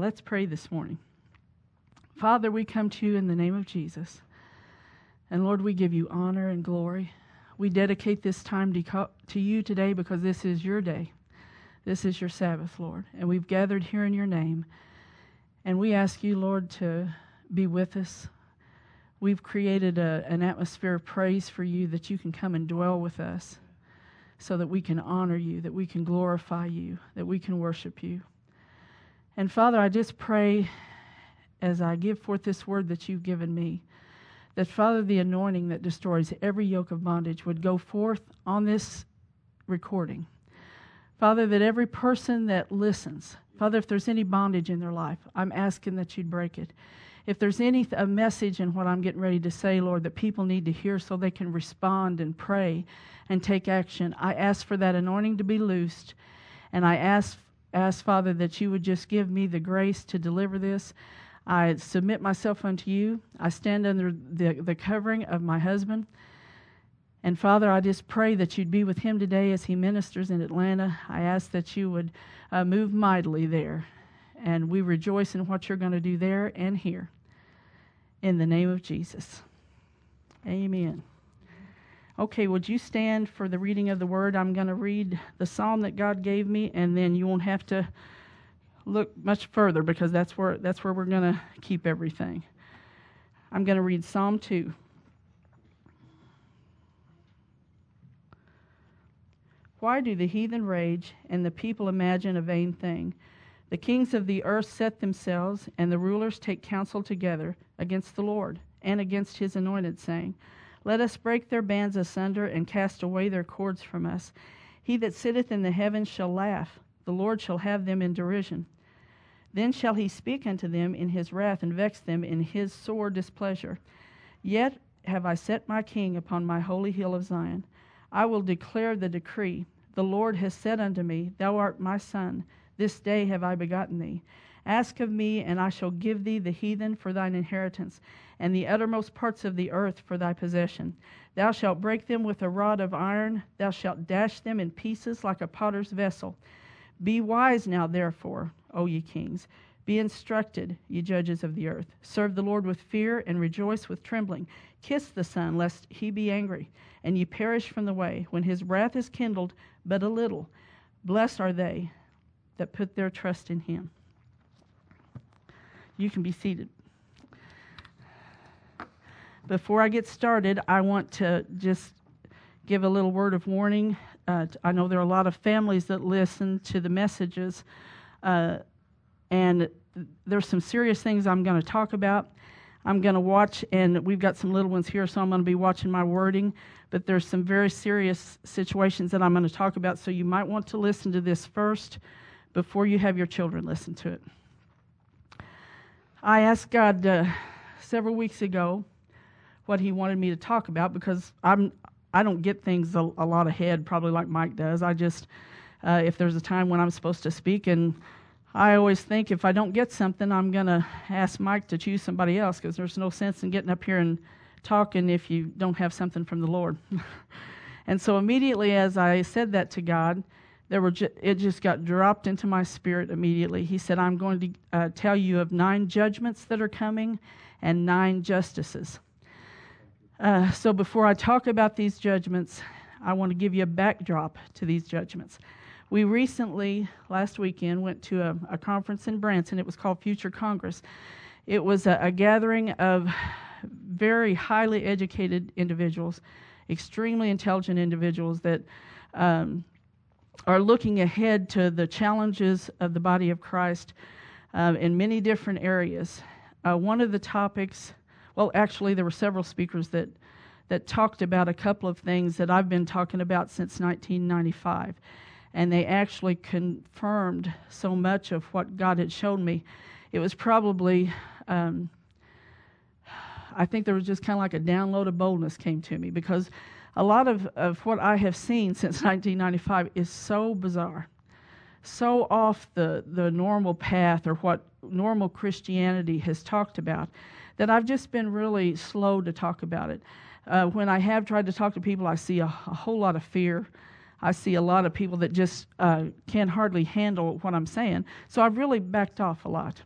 Let's pray this morning. Father, we come to you in the name of Jesus. And Lord, we give you honor and glory. We dedicate this time to you today because this is your day. This is your Sabbath, Lord. And we've gathered here in your name. And we ask you, Lord, to be with us. We've created an atmosphere of praise for you that you can come and dwell with us so that we can honor you, that we can glorify you, that we can worship you. And Father, I just pray as I give forth this word that you've given me, that Father, the anointing that destroys every yoke of bondage would go forth on this recording. Father, that every person that listens, Father, if there's any bondage in their life, I'm asking that you'd break it. If there's a message in what I'm getting ready to say, Lord, that people need to hear so they can respond and pray and take action, I ask for that anointing to be loosed. And I ask Father, that you would just give me the grace to deliver this. I submit myself unto you. I stand under the covering of my husband. And Father, I just pray that you'd be with him today as he ministers in Atlanta. I ask that you would move mightily there. And we rejoice in what you're going to do there and here. In the name of Jesus. Amen. Okay, would you stand for the reading of the word? I'm going to read the psalm that God gave me, and then you won't have to look much further because that's where we're going to keep everything. I'm going to read Psalm 2. Why do the heathen rage and the people imagine a vain thing? The kings of the earth set themselves, and the rulers take counsel together against the Lord and against his anointed, saying, Let us break their bands asunder and cast away their cords from us. He that sitteth in the heavens shall laugh. The Lord shall have them in derision. Then shall he speak unto them in his wrath and vex them in his sore displeasure. Yet have I set my king upon my holy hill of Zion. I will declare the decree. The Lord has said unto me, Thou art my son. This day have I begotten thee. Ask of me, and I shall give thee the heathen for thine inheritance, and the uttermost parts of the earth for thy possession. Thou shalt break them with a rod of iron. Thou shalt dash them in pieces like a potter's vessel. Be wise now, therefore, O ye kings. Be instructed, ye judges of the earth. Serve the Lord with fear, and rejoice with trembling. Kiss the Son, lest he be angry, and ye perish from the way, when his wrath is kindled but a little. Blessed are they that put their trust in him. You can be seated. Before I get started, I want to just give a little word of warning. I know there are a lot of families that listen to the messages, and there's some serious things I'm going to talk about. I'm going to watch, and we've got some little ones here, so I'm going to be watching my wording, but there's some very serious situations that I'm going to talk about, so you might want to listen to this first before you have your children listen to it. I asked God several weeks ago what he wanted me to talk about because I don't get things a lot ahead, probably like Mike does. I just, if there's a time when I'm supposed to speak, and I always think if I don't get something, I'm going to ask Mike to choose somebody else because there's no sense in getting up here and talking if you don't have something from the Lord. And so immediately as I said that to God, it just got dropped into my spirit immediately. He said, I'm going to tell you of 9 judgments that are coming and 9 justices. So before I talk about these judgments, I want to give you a backdrop to these judgments. We recently, last weekend, went to a conference in Branson. It was called Future Congress. It was a gathering of very highly educated individuals, extremely intelligent individuals that are looking ahead to the challenges of the body of Christ in many different areas. One of the topics, well, actually, there were several speakers that talked about a couple of things that I've been talking about since 1995. And they actually confirmed so much of what God had shown me. It was probably, I think there was just kind of like a download of boldness came to me because a lot of what I have seen since 1995 is so bizarre, so off the normal path or what normal Christianity has talked about that I've just been really slow to talk about it. When I have tried to talk to people, I see a whole lot of fear. I see a lot of people that just can hardly handle what I'm saying. So I've really backed off a lot.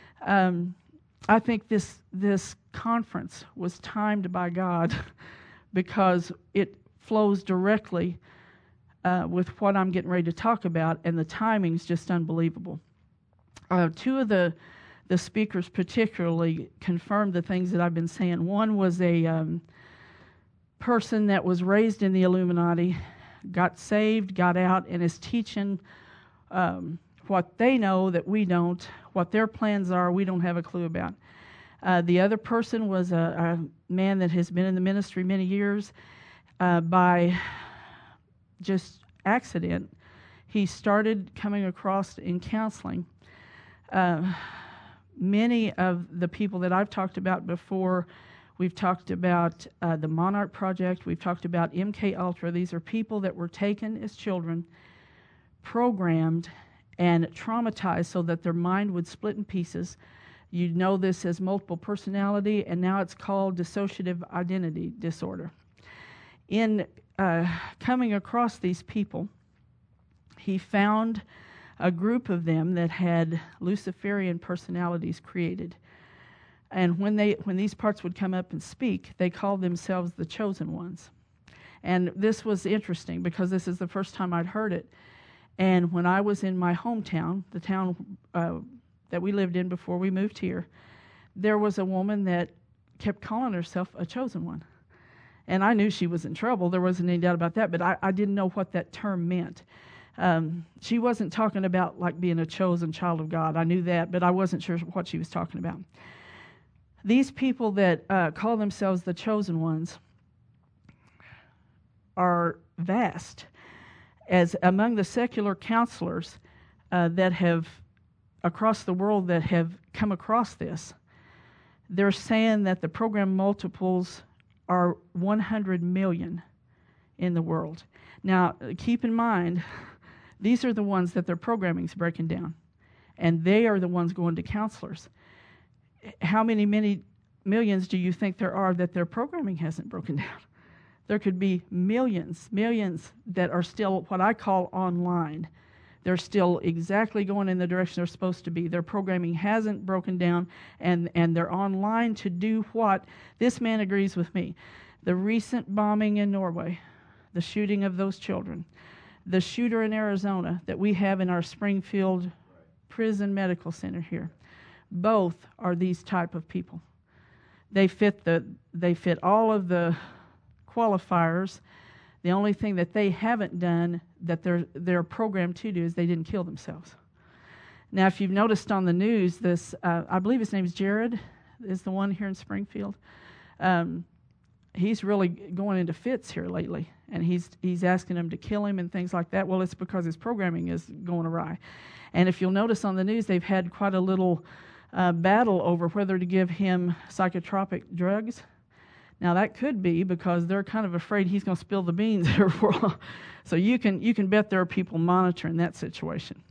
I think this conference was timed by God because it flows directly with what I'm getting ready to talk about, and the timing's just unbelievable. Two of the speakers particularly confirmed the things that I've been saying. One was a person that was raised in the Illuminati, got saved, got out, and is teaching what they know that we don't, what their plans are, we don't have a clue about. The other person was a man that has been in the ministry many years. By just accident, he started coming across in counseling. Many of the people that I've talked about before, we've talked about the Monarch Project, we've talked about MK Ultra. These are people that were taken as children, programmed, and traumatized so that their mind would split in pieces. You know this as multiple personality, and now it's called dissociative identity disorder. In coming across these people, he found a group of them that had Luciferian personalities created. And when these parts would come up and speak, they called themselves the chosen ones. And this was interesting because this is the first time I'd heard it. And when I was in my hometown, the town that we lived in before we moved here, there was a woman that kept calling herself a chosen one. And I knew she was in trouble. There wasn't any doubt about that, but I didn't know what that term meant. She wasn't talking about like being a chosen child of God. I knew that, but I wasn't sure what she was talking about. These people that call themselves the chosen ones are vast. As among the secular counselors that have across the world that have come across this, they're saying that the program multiples are 100 million in the world. Now, keep in mind, these are the ones that their programming's breaking down, and they are the ones going to counselors. How many millions do you think there are that their programming hasn't broken down? There could be millions that are still what I call online. They're still exactly going in the direction they're supposed to be. Their programming hasn't broken down, and they're online to do what? This man agrees with me. The recent bombing in Norway, the shooting of those children, the shooter in Arizona that we have in our Springfield Prison Medical Center here, both are these type of people. They fit all of the qualifiers. The only thing that they haven't done that they're programmed to do is they didn't kill themselves. Now, if you've noticed on the news, this I believe his name is Jared, is the one here in Springfield. He's really going into fits here lately, and he's asking them to kill him and things like that. Well, it's because his programming is going awry. And if you'll notice on the news, they've had quite a little battle over whether to give him psychotropic drugs. Now, that could be because they're kind of afraid he's going to spill the beans here for a while. So you can bet there are people monitoring that situation.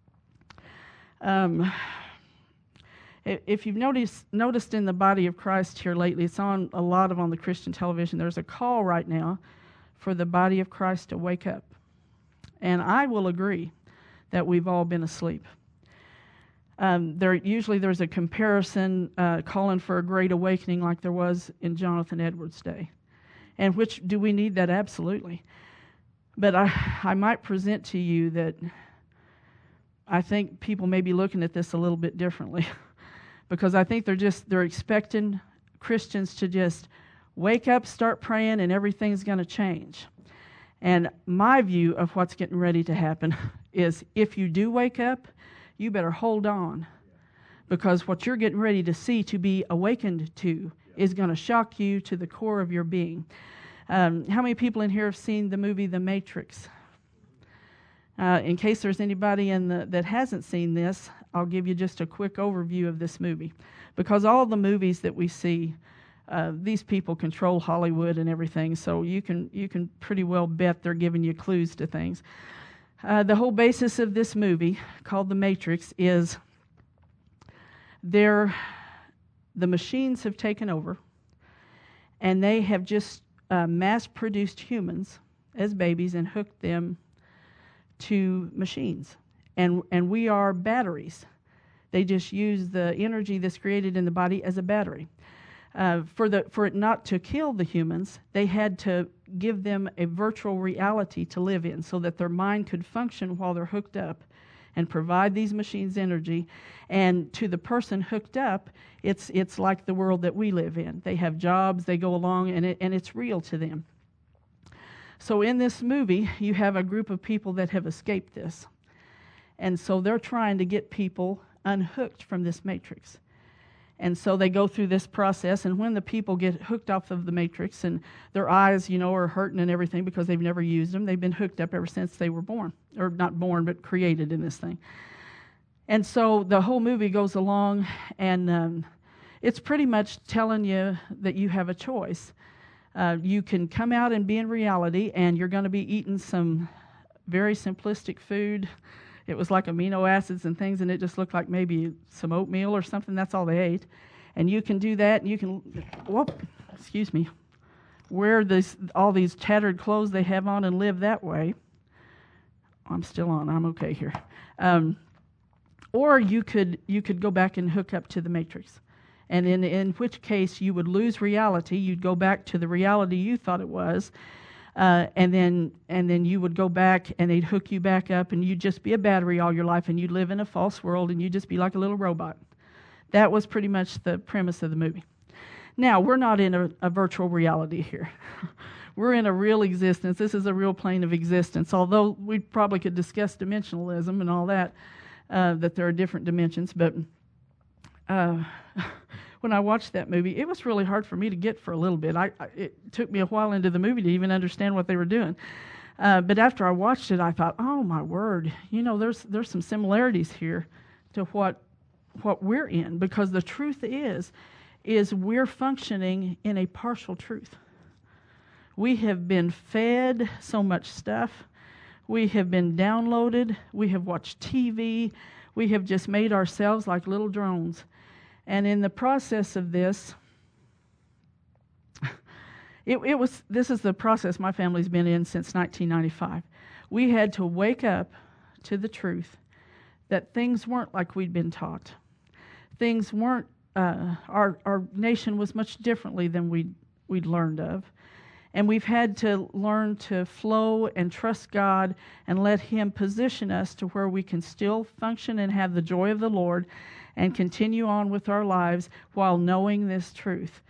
If you've noticed in the body of Christ here lately, it's on a lot on the Christian television. There's a call right now for the body of Christ to wake up. And I will agree that we've all been asleep. There's a comparison calling for a great awakening like there was in Jonathan Edwards' day. And which, do we need that? Absolutely. But I might present to you that I think people may be looking at this a little bit differently. Because I think they're expecting Christians to just wake up, start praying, and everything's going to change. And my view of what's getting ready to happen is if you do wake up, you better hold on, because what you're getting ready to see, to be awakened to, is going to shock you to the core of your being. How many people in here have seen the movie The Matrix? In case there's anybody that hasn't seen this, I'll give you just a quick overview of this movie. Because all the movies that we see, these people control Hollywood and everything, so you can pretty well bet they're giving you clues to things. The whole basis of this movie, called The Matrix, is the machines have taken over, and they have just mass-produced humans as babies and hooked them to machines. And we are batteries. They just use the energy that's created in the body as a battery. For it not to kill the humans, they had to give them a virtual reality to live in so that their mind could function while they're hooked up and provide these machines energy. And to the person hooked up, it's like the world that we live in. They have jobs, they go along, and it's real to them. So in this movie, you have a group of people that have escaped this. And so they're trying to get people unhooked from this matrix. And so they go through this process, and when the people get hooked off of the matrix and their eyes, are hurting and everything because they've never used them, they've been hooked up ever since they were born. Or not born, but created in this thing. And so the whole movie goes along, and it's pretty much telling you that you have a choice. You can come out and be in reality, and you're going to be eating some very simplistic food. It was like amino acids and things, and it just looked like maybe some oatmeal or something. That's all they ate. And you can do that, and you can, wear all these tattered clothes they have on and live that way. I'm still on. I'm okay here. Or you could go back and hook up to the matrix. And in which case you would lose reality. You'd go back to the reality you thought it was. And then you would go back and they'd hook you back up and you'd just be a battery all your life and you'd live in a false world and you'd just be like a little robot. That was pretty much the premise of the movie. Now, we're not in a virtual reality here. We're in a real existence. This is a real plane of existence, although we probably could discuss dimensionalism and all that, that there are different dimensions. But when I watched that movie, it was really hard for me to get for a little bit. It took me a while into the movie to even understand what they were doing. But after I watched it, I thought, oh, my word, there's some similarities here to what we're in, because the truth is we're functioning in a partial truth. We have been fed so much stuff. We have been downloaded. We have watched TV. We have just made ourselves like little drones. And in the process of this, this is the process my family's been in since 1995. We had to wake up to the truth that things weren't like we'd been taught. Things weren't, our nation was much differently than we'd learned of. And we've had to learn to flow and trust God and let Him position us to where we can still function and have the joy of the Lord and continue on with our lives while knowing this truth.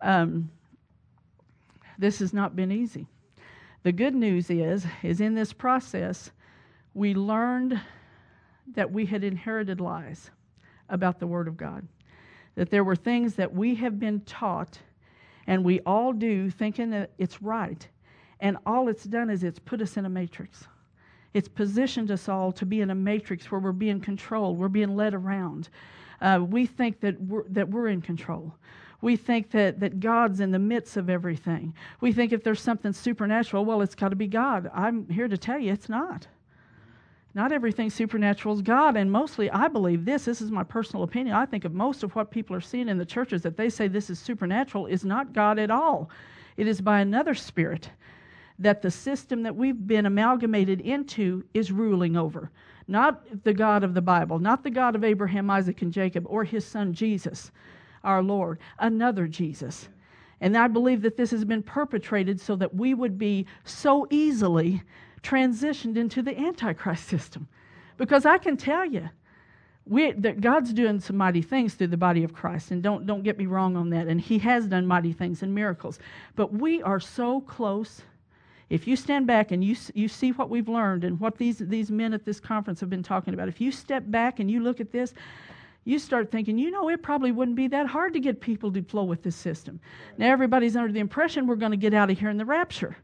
This has not been easy. The good news is in this process, we learned that we had inherited lies about the Word of God. That there were things that we have been taught, and we all do, thinking that it's right. And all it's done is it's put us in a matrix. It's positioned us all to be in a matrix where we're being controlled, we're being led around. We think that we're in control. We think that God's in the midst of everything. We think if there's something supernatural, well, it's got to be God. I'm here to tell you it's not. Not everything supernatural is God, and mostly I believe this is my personal opinion. I think of most of what people are seeing in the churches that they say this is supernatural is not God at all. It is by another spirit that the system that we've been amalgamated into is ruling over. Not the God of the Bible, not the God of Abraham, Isaac, and Jacob, or His Son Jesus, our Lord, another Jesus. And I believe that this has been perpetrated so that we would be so easily transitioned into the Antichrist system. Because I can tell you that God's doing some mighty things through the body of Christ, and don't get me wrong on that, and He has done mighty things and miracles. But we are so close. If you stand back and you see what we've learned and what these men at this conference have been talking about, if you step back and you look at this, you start thinking, it probably wouldn't be that hard to get people to flow with this system. Now everybody's under the impression we're going to get out of here in the rapture.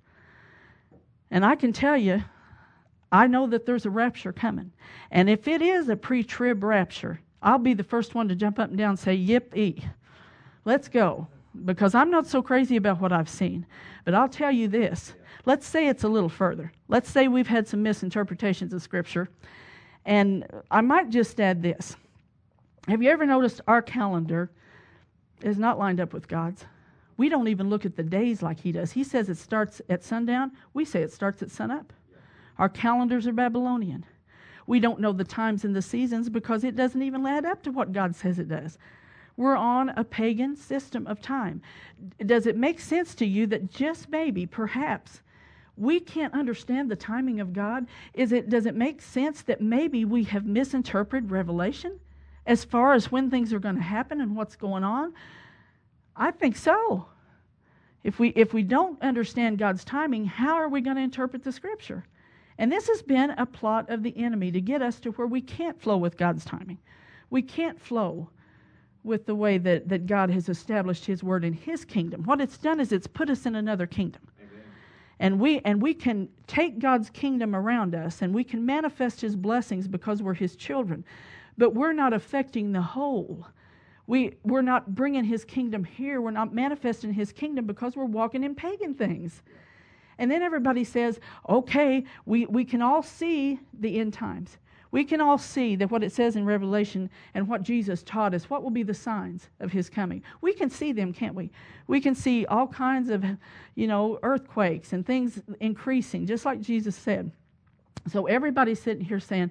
And I can tell you, I know that there's a rapture coming. And if it is a pre-trib rapture, I'll be the first one to jump up and down and say, yippee, let's go. Because I'm not so crazy about what I've seen. But I'll tell you this. Let's say it's a little further. Let's say we've had some misinterpretations of Scripture. And I might just add this. Have you ever noticed our calendar is not lined up with God's? We don't even look at the days like he does. He says it starts at sundown. We say it starts at sunup. Our calendars are Babylonian. We don't know the times and the seasons because it doesn't even add up to what God says it does. We're on a pagan system of time. Does it make sense to you that just maybe, perhaps, we can't understand the timing of God? Does it make sense that maybe we have misinterpreted Revelation as far as when things are going to happen and what's going on? I think so. If we don't understand God's timing, how are we going to interpret the Scripture? And this has been a plot of the enemy to get us to where we can't flow with God's timing. We can't flow with the way that God has established His Word in His kingdom. What it's done is it's put us in another kingdom. And we can take God's kingdom around us, and we can manifest His blessings because we're His children. But we're not affecting the whole. We're not bringing His kingdom here. We're not manifesting His kingdom because we're walking in pagan things. And then everybody says, okay, we can all see the end times. We can all see that what it says in Revelation and what Jesus taught us, what will be the signs of His coming. We can see them, can't we? We can see all kinds of, earthquakes and things increasing, just like Jesus said. So everybody's sitting here saying,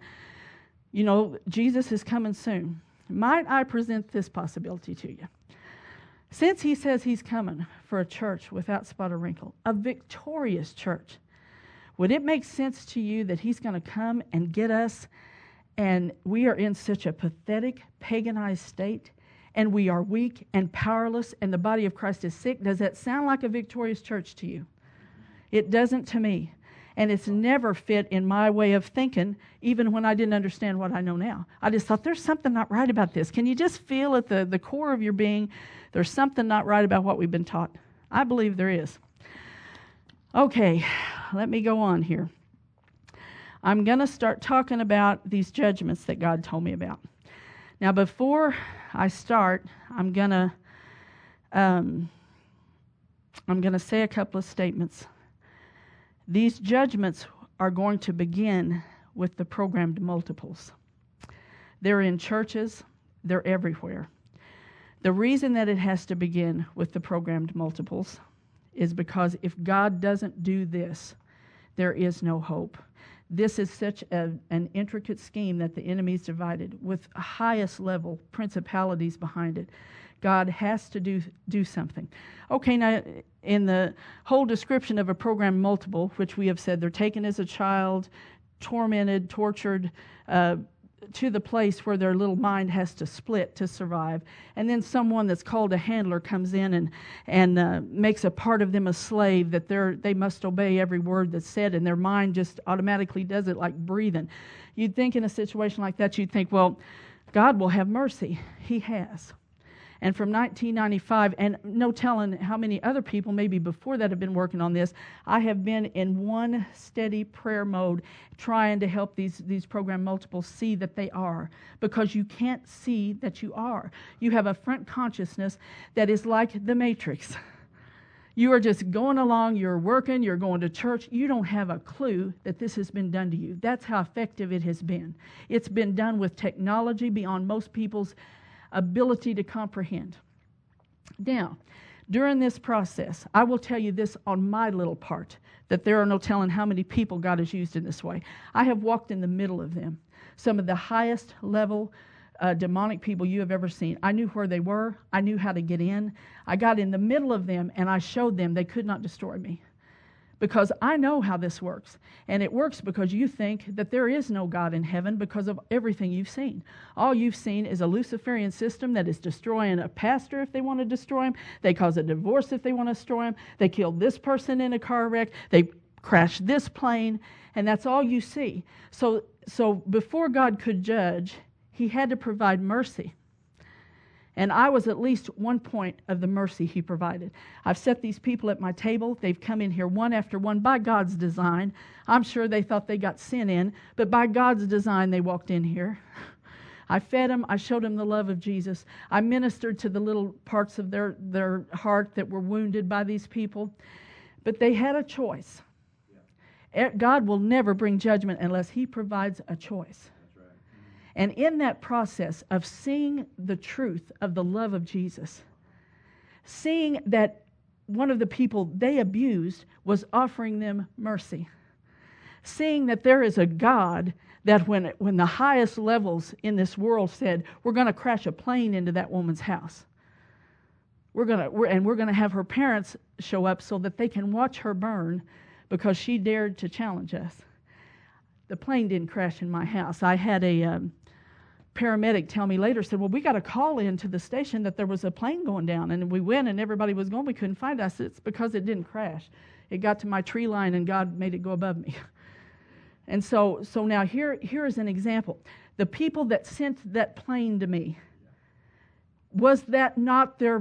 Jesus is coming soon. Might I present this possibility to you? Since He says He's coming for a church without spot or wrinkle, a victorious church, would it make sense to you that He's going to come and get us, and we are in such a pathetic, paganized state, and we are weak and powerless, and the body of Christ is sick? Does that sound like a victorious church to you? It doesn't to me. And it's never fit in my way of thinking, even when I didn't understand what I know now. I just thought, there's something not right about this. Can you just feel at the core of your being, there's something not right about what we've been taught? I believe there is. Okay, let me go on here. I'm going to start talking about these judgments that God told me about. Now, before I start, I'm going to say a couple of statements. These judgments are going to begin with the programmed multiples. They're in churches. They're everywhere. The reason that it has to begin with the programmed multiples is because if God doesn't do this, there is no hope. This is such an intricate scheme that the enemy's divided with highest level principalities behind it. God has to do something. Okay, now in the whole description of a program multiple, which we have said they're taken as a child, tormented, tortured, to the place where their little mind has to split to survive. And then someone that's called a handler comes in and makes a part of them a slave, that they must obey every word that's said, and their mind just automatically does it like breathing. You'd think in a situation like that, you'd think, well, God will have mercy. He has. And from 1995, and no telling how many other people maybe before that have been working on this, I have been in one steady prayer mode trying to help these program multiples see that they are, because you can't see that you are. You have a front consciousness that is like the Matrix. You are just going along, you're working, you're going to church. You don't have a clue that this has been done to you. That's how effective it has been. It's been done with technology beyond most people's ability to comprehend. Now, during this process, I will tell you this on my little part, that there are no telling how many people God has used in this way. I have walked in the middle of them. Some of the highest level demonic people you have ever seen. I knew where they were. I knew how to get in. I got in the middle of them and I showed them they could not destroy me. Because I know how this works. And it works because you think that there is no God in heaven because of everything you've seen. All you've seen is a Luciferian system that is destroying a pastor if they want to destroy him. They cause a divorce if they want to destroy him. They killed this person in a car wreck. They crashed this plane. And that's all you see. So before God could judge, He had to provide mercy. And I was at least one point of the mercy He provided. I've set these people at my table. They've come in here one after one by God's design. I'm sure they thought they got sin in, but by God's design they walked in here. I fed them. I showed them the love of Jesus. I ministered to the little parts of their heart that were wounded by these people. But they had a choice. God will never bring judgment unless He provides a choice. And in that process of seeing the truth of the love of Jesus, seeing that one of the people they abused was offering them mercy. Seeing that there is a God that when the highest levels in this world said, we're going to crash a plane into that woman's house. We're going to have her parents show up so that they can watch her burn because she dared to challenge us. The plane didn't crash in my house. I had a paramedic tell me later, said, well, we got a call in to the station that there was a plane going down, and we went and everybody was going. We couldn't find us. It's because it didn't crash. It got to my tree line and God made it go above me. And so now here is an example. The people that sent that plane to me, was that not their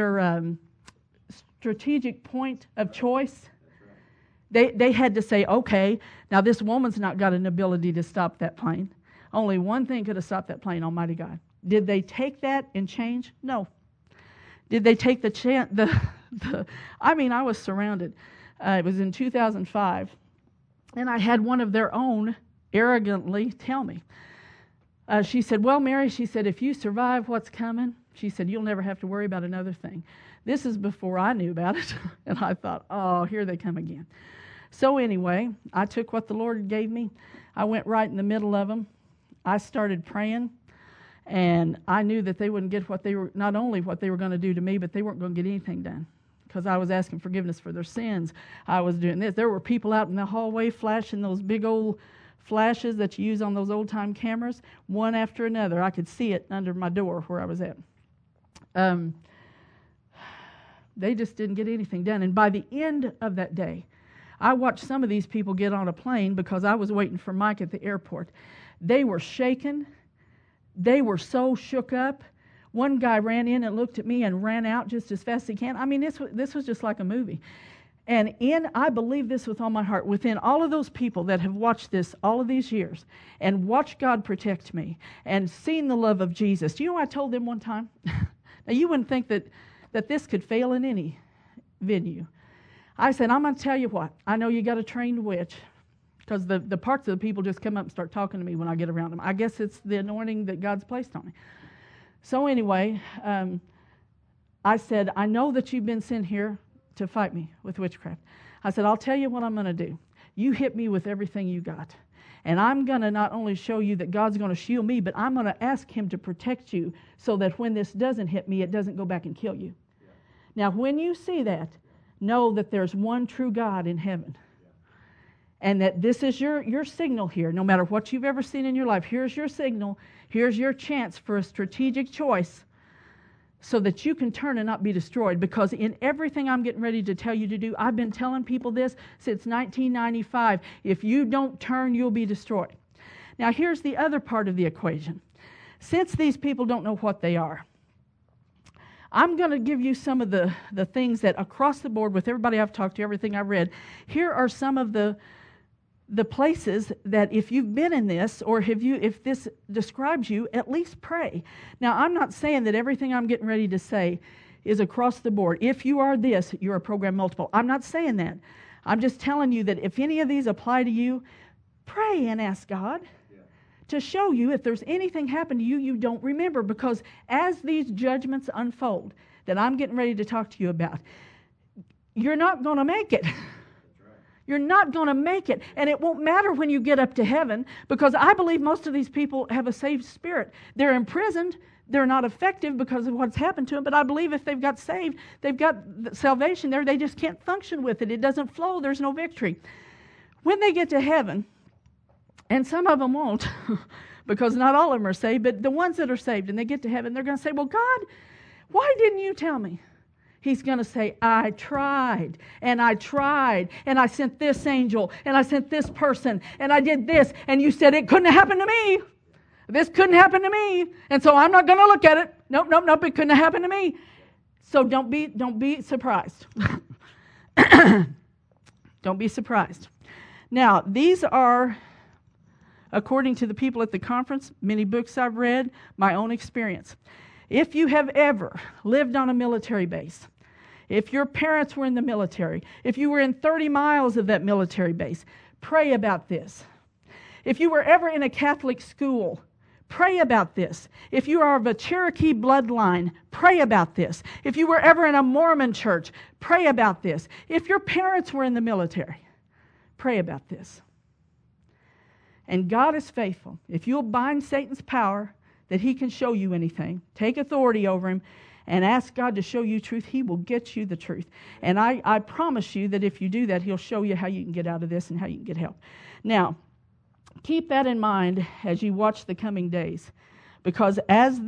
strategic point of choice? They had to say, okay, now this woman's not got an ability to stop that plane. Only one thing could have stopped that plane, Almighty God. Did they take that and change? No. Did they take the chance? I was surrounded. It was in 2005, and I had one of their own arrogantly tell me. She said, well, Mary, she said, if you survive what's coming, she said, you'll never have to worry about another thing. This is before I knew about it, and I thought, oh, here they come again. So anyway, I took what the Lord gave me. I went right in the middle of them. I started praying, and I knew that they wouldn't get not only what they were going to do to me, but they weren't going to get anything done because I was asking forgiveness for their sins. I was doing this. There were people out in the hallway flashing those big old flashes that you use on those old-time cameras, one after another. I could see it under my door where I was at. They just didn't get anything done. And by the end of that day, I watched some of these people get on a plane because I was waiting for Mike at the airport. They were shaken. They were so shook up. One guy ran in and looked at me and ran out just as fast as he can. I mean, this was just like a movie. And I believe this with all my heart, within all of those people that have watched this all of these years and watched God protect me and seen the love of Jesus. Do you know what I told them one time? Now, you wouldn't think that this could fail in any venue. I said, I'm going to tell you what. I know you got a trained witch because the parts of the people just come up and start talking to me when I get around them. I guess it's the anointing that God's placed on me. So anyway, I said, I know that you've been sent here to fight me with witchcraft. I said, I'll tell you what I'm going to do. You hit me with everything you got. And I'm going to not only show you that God's going to shield me, but I'm going to ask Him to protect you so that when this doesn't hit me, it doesn't go back and kill you. Yeah. Now, when you see that, know that there's one true God in heaven. Yeah. And that this is your signal here. No matter what you've ever seen in your life, here's your signal. Here's your chance for a strategic choice so that you can turn and not be destroyed. Because in everything I'm getting ready to tell you to do, I've been telling people this since 1995. If you don't turn, you'll be destroyed. Now, here's the other part of the equation. Since these people don't know what they are, I'm going to give you some of the things that across the board with everybody I've talked to, everything I've read, here are some of the places that if you've been in this or if this describes you, at least pray. Now, I'm not saying that everything I'm getting ready to say is across the board. If you are this, you're a program multiple. I'm not saying that. I'm just telling you that if any of these apply to you, pray and ask God to show you if there's anything happened to you you don't remember. Because as these judgments unfold that I'm getting ready to talk to you about, you're not going to make it. You're not going to make it. And it won't matter when you get up to heaven, because I believe most of these people have a saved spirit. They're imprisoned. They're not effective because of what's happened to them. But I believe if they've got saved, they've got salvation there. They just can't function with it. It doesn't flow. There's no victory. When they get to heaven, and some of them won't, because not all of them are saved, but the ones that are saved and they get to heaven, they're going to say, well, God, why didn't you tell me? He's going to say, I tried, and I sent this angel, and I sent this person, and I did this, and you said it couldn't happen to me. This couldn't happen to me, and so I'm not going to look at it. Nope, it couldn't have happened to me. So don't be surprised. Don't be surprised. Now, these are, according to the people at the conference, many books I've read, my own experience. If you have ever lived on a military base, if your parents were in the military, if you were in 30 miles of that military base, pray about this. If you were ever in a Catholic school, pray about this. If you are of a Cherokee bloodline, pray about this. If you were ever in a Mormon church, pray about this. If your parents were in the military, pray about this. And God is faithful. If you'll bind Satan's power, that he can show you anything, take authority over him, and ask God to show you truth, he will get you the truth. And I promise you that if you do that, he'll show you how you can get out of this and how you can get help. Now, keep that in mind as you watch the coming days. Because as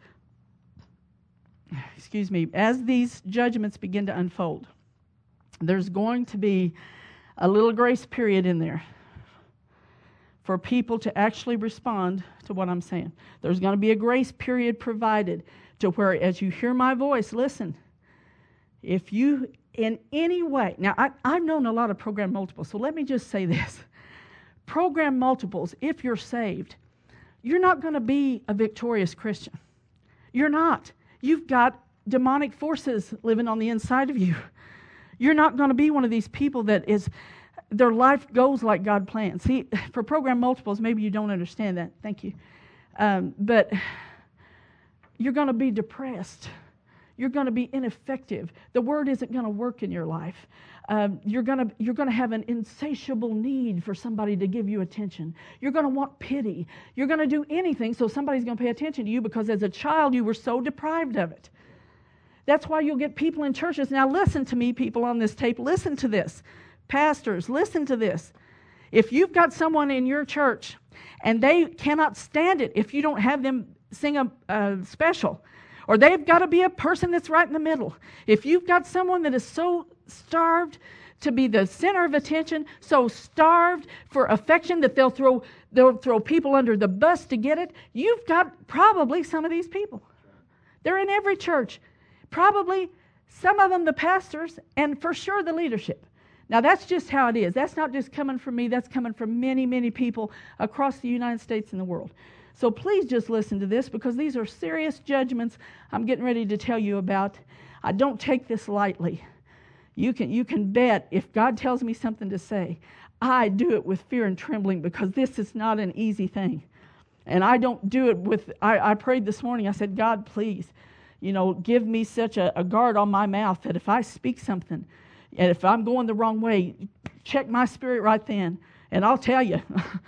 these judgments begin to unfold, there's going to be a little grace period in there for people to actually respond to what I'm saying. There's going to be a grace period provided to where, as you hear my voice, listen, if you in any way, now I've known a lot of program multiples, so let me just say this. Program multiples, if you're saved, you're not going to be a victorious Christian. You're not. You've got demonic forces living on the inside of you. You're not going to be one of these people that their life goes like God plans. See, for program multiples, maybe you don't understand that. Thank you. But you're going to be depressed. You're going to be ineffective. The word isn't going to work in your life. You're going to have an insatiable need for somebody to give you attention. You're going to want pity. You're going to do anything so somebody's going to pay attention to you because as a child you were so deprived of it. That's why you'll get people in churches. Now listen to me, people on this tape. Listen to this. Pastors, listen to this. If you've got someone in your church and they cannot stand it if you don't have them sing a special, or they've got to be a person that's right in the middle. If you've got someone that is so starved to be the center of attention, so starved for affection that they'll throw people under the bus to get it, you've got probably some of these people. They're in every church. Probably some of them the pastors, and for sure the leadership. Now, that's just how it is. That's not just coming from me. That's coming from many, many people across the United States and the world. So please just listen to this because these are serious judgments I'm getting ready to tell you about. I don't take this lightly. You can bet if God tells me something to say, I do it with fear and trembling because this is not an easy thing. And I don't do it with, I prayed this morning. I said, God, please, give me such a guard on my mouth that if I speak something, and if I'm going the wrong way, check my spirit right then. And I'll tell you,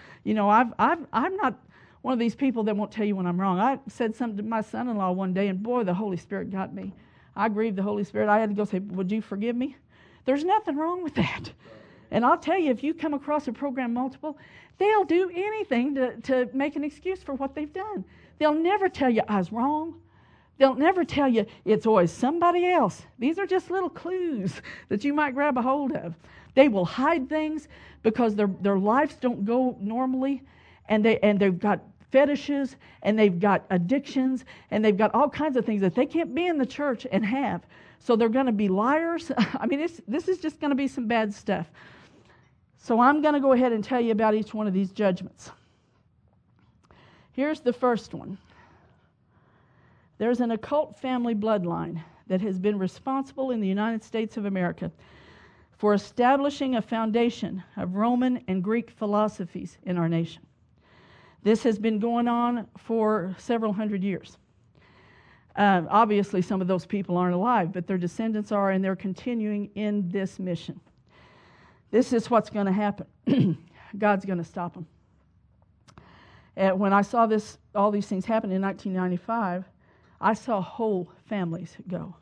I'm not one of these people that won't tell you when I'm wrong. I said something to my son-in-law one day, and boy, the Holy Spirit got me. I grieved the Holy Spirit. I had to go say, would you forgive me? There's nothing wrong with that. And I'll tell you, if you come across a program multiple, they'll do anything to make an excuse for what they've done. They'll never tell you I was wrong. They'll never tell you it's always somebody else. These are just little clues that you might grab a hold of. They will hide things because their lives don't go normally, and they've got fetishes, and they've got addictions, and they've got all kinds of things that they can't be in the church and have. So they're going to be liars. I mean, this is just going to be some bad stuff. So I'm going to go ahead and tell you about each one of these judgments. Here's the first one. There's an occult family bloodline that has been responsible in the United States of America for establishing a foundation of Roman and Greek philosophies in our nation. This has been going on for several hundred years. Obviously, some of those people aren't alive, but their descendants are, and they're continuing in this mission. This is what's going to happen. God's going to stop them. When I saw all these things happen in 1995, I saw whole families go.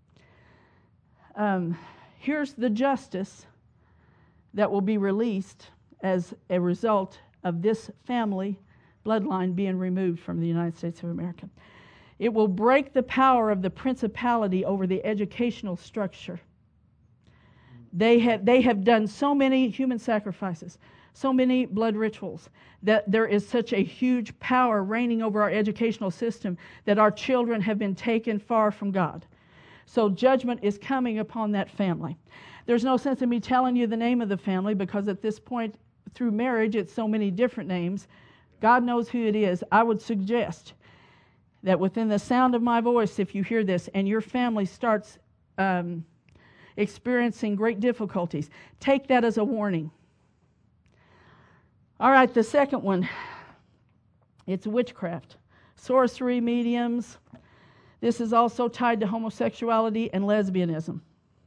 Here's the justice that will be released as a result of this family bloodline being removed from the United States of America. It will break the power of the principality over the educational structure. They have done so many human sacrifices, so many blood rituals, that there is such a huge power reigning over our educational system that our children have been taken far from God. So judgment is coming upon that family. There's no sense in me telling you the name of the family because at this point, through marriage, it's so many different names. God knows who it is. I would suggest that within the sound of my voice, if you hear this and your family starts experiencing great difficulties, take that as a warning. All right, the second one It's witchcraft, sorcery, mediums. This is also tied to homosexuality and lesbianism.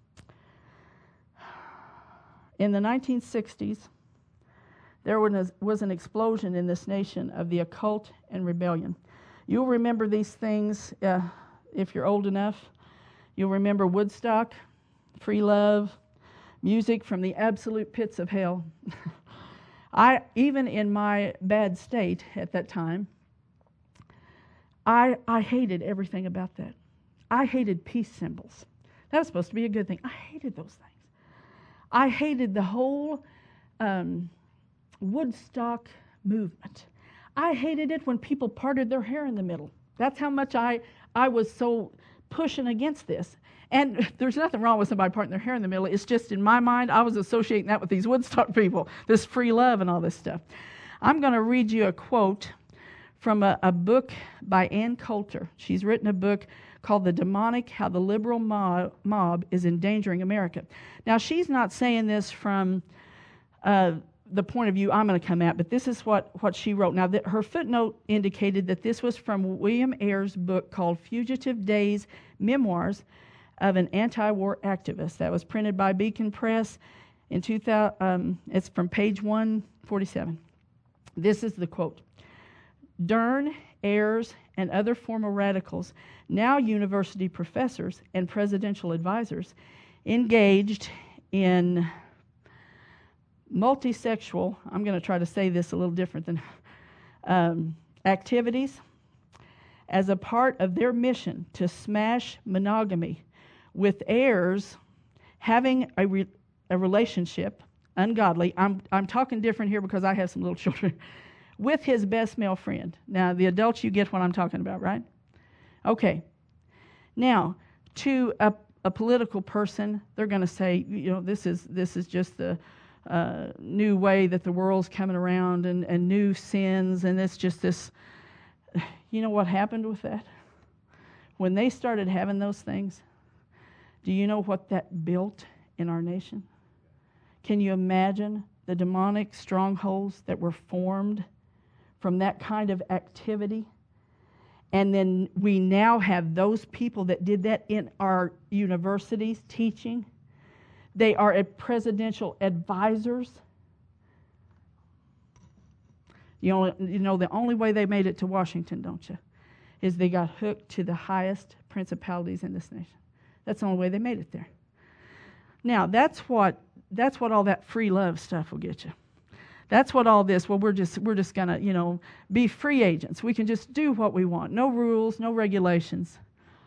In the 1960s, there was an explosion in this nation of the occult and rebellion. You'll remember these things if you're old enough. You'll remember Woodstock, free love, music from the absolute pits of hell. Even in my bad state at that time, I hated everything about that. I hated peace symbols. That was supposed to be a good thing. I hated those things. I hated the whole Woodstock movement. I hated it when people parted their hair in the middle. That's how much I was so pushing against this. And there's nothing wrong with somebody parting their hair in the middle. It's just in my mind, I was associating that with these Woodstock people, this free love and all this stuff. I'm going to read you a quote from a book by Ann Coulter. She's written a book called The Demonic, How the Liberal Mob is Endangering America. Now, she's not saying this from the point of view I'm going to come at, but this is what she wrote. Now, her footnote indicated that this was from William Ayer's book called Fugitive Days, Memoirs of an Anti-War Activist. That was printed by Beacon Press in 2000. It's from page 147. This is the quote. Dern, Ayers, and other former radicals, now university professors and presidential advisors, engaged in multisexual, I'm going to try to say this a little different than activities as a part of their mission to smash monogamy, with Ayers having a relationship, ungodly, I'm talking different here because I have some little children, with his best male friend. Now, the adults, you get what I'm talking about, right? Okay. Now, to a political person, they're going to say, this is just the new way that the world's coming around and new sins, and it's just this. You know what happened with that? When they started having those things, do you know what that built in our nation? Can you imagine the demonic strongholds that were formed from that kind of activity? And then we now have those people that did that in our universities teaching. They are presidential advisors. The only way they made it to Washington, don't you, is they got hooked to the highest principalities in this nation. That's the only way they made it there. Now, that's what all that free love stuff will get you. That's what all this, we're just going to, be free agents. We can just do what we want. No rules, no regulations.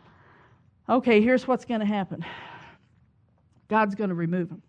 Okay, here's what's going to happen. God's going to remove them.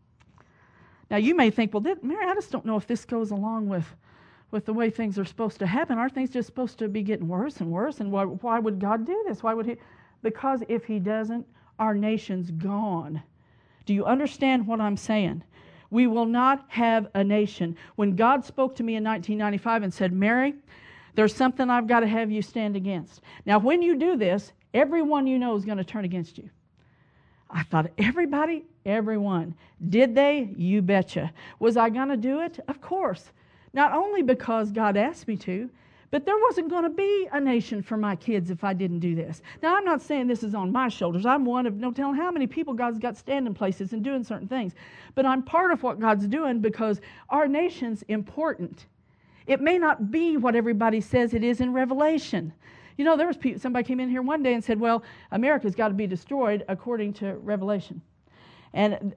Now, you may think, well, Mary, I just don't know if this goes along with the way things are supposed to happen. Aren't things just supposed to be getting worse and worse? And why would God do this? Why would He? Because if He doesn't, our nation's gone. Do you understand what I'm saying? We will not have a nation. When God spoke to me in 1995 and said, Mary, there's something I've got to have you stand against. Now, when you do this, everyone you know is going to turn against you. I thought, everybody? Everyone. Did they? You betcha. Was I going to do it? Of course. Not only because God asked me to, but there wasn't going to be a nation for my kids if I didn't do this. Now, I'm not saying this is on my shoulders. I'm one of no telling how many people God's got standing places and doing certain things. But I'm part of what God's doing because our nation's important. It may not be what everybody says it is in Revelation. There was somebody came in here one day and said, well, America's got to be destroyed according to Revelation. And,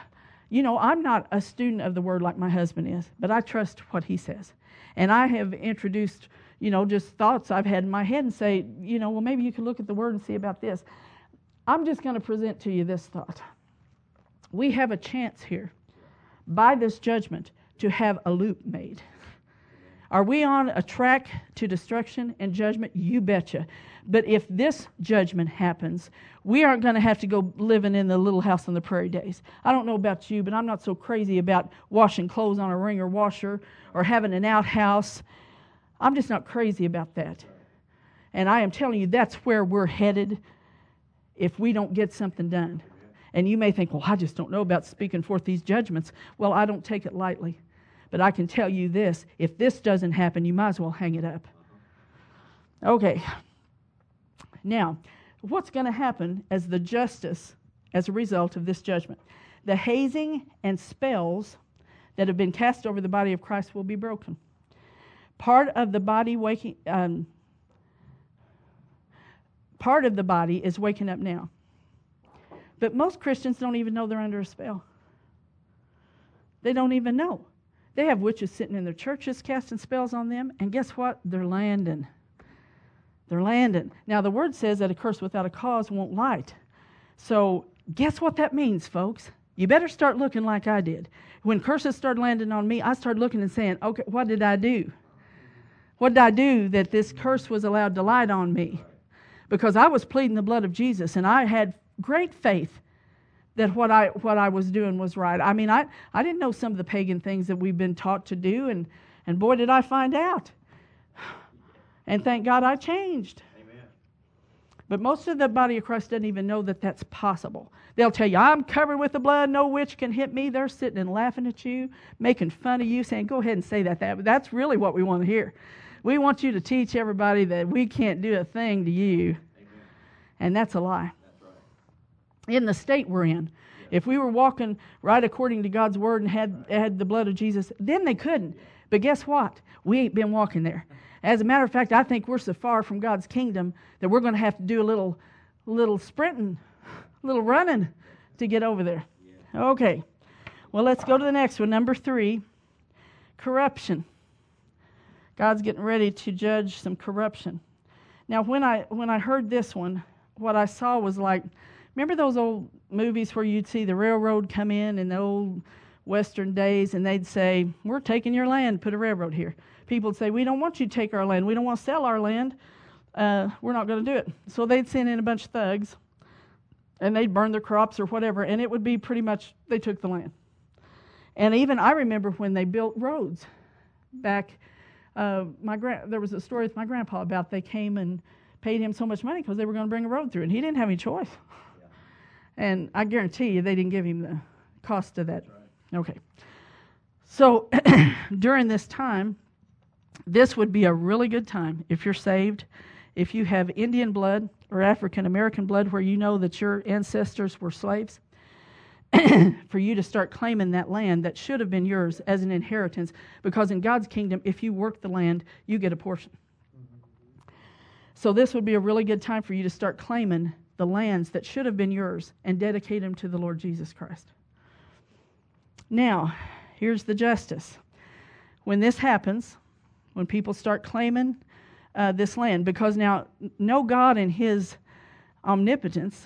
I'm not a student of the Word like my husband is, but I trust what he says. And I have introduced, just thoughts I've had in my head and say, well, maybe you could look at the Word and see about this. I'm just going to present to you this thought. We have a chance here, by this judgment, to have a loop made. Are we on a track to destruction and judgment? You betcha. But if this judgment happens, we aren't going to have to go living in the little house on the prairie days. I don't know about you, but I'm not so crazy about washing clothes on a wringer washer or having an outhouse. I'm just not crazy about that. And I am telling you, that's where we're headed if we don't get something done. And you may think, well, I just don't know about speaking forth these judgments. Well, I don't take it lightly. But I can tell you this, if this doesn't happen, you might as well hang it up. Okay. Now, what's going to happen as the justice as a result of this judgment? The hazing and spells that have been cast over the body of Christ will be broken. Part of the body is waking up now. But most Christians don't even know they're under a spell. They don't even know. They have witches sitting in their churches casting spells on them, and guess what? They're landing. They're landing. Now, the Word says that a curse without a cause won't light. So, guess what that means, folks? You better start looking like I did. When curses started landing on me, I started looking and saying, okay, what did I do? What did I do that this curse was allowed to light on me? Because I was pleading the blood of Jesus, and I had great faith that what I was doing was right. I mean, I didn't know some of the pagan things that we've been taught to do, and boy, did I find out. And thank God I changed. Amen. But most of the body of Christ doesn't even know that that's possible. They'll tell you, I'm covered with the blood, no witch can hit me. They're sitting and laughing at you, making fun of you, saying, go ahead and say that. That's really what we want to hear. We want you to teach everybody that we can't do a thing to you. Amen. And that's a lie. That's right. In the state we're in, if we were walking right according to God's word and had the blood of Jesus, then they couldn't. But guess what? We ain't been walking there. As a matter of fact, I think we're so far from God's kingdom that we're going to have to do a little sprinting, a little running to get over there. Yeah. Okay. Well, let's go to the next one. Number 3, corruption. God's getting ready to judge some corruption. Now, when I heard this one, what I saw was like, remember those old movies where you'd see the railroad come in the old Western days, and they'd say, we're taking your land, put a railroad here. People would say, we don't want you to take our land. We don't want to sell our land. We're not going to do it. So they'd send in a bunch of thugs, and they'd burn their crops or whatever, and it would be pretty much they took the land. And even I remember when they built roads back. There was a story with my grandpa about they came and paid him so much money because they were going to bring a road through, and he didn't have any choice. Yeah. And I guarantee you they didn't give him the cost of that. Right. Okay. So during this time, this would be a really good time if you're saved, if you have Indian blood or African American blood where you know that your ancestors were slaves, for you to start claiming that land that should have been yours as an inheritance, because in God's kingdom, if you work the land, you get a portion. Mm-hmm. So this would be a really good time for you to start claiming the lands that should have been yours and dedicate them to the Lord Jesus Christ. Now, here's the justice. When this happens, when people start claiming this land, because now, no God in His omnipotence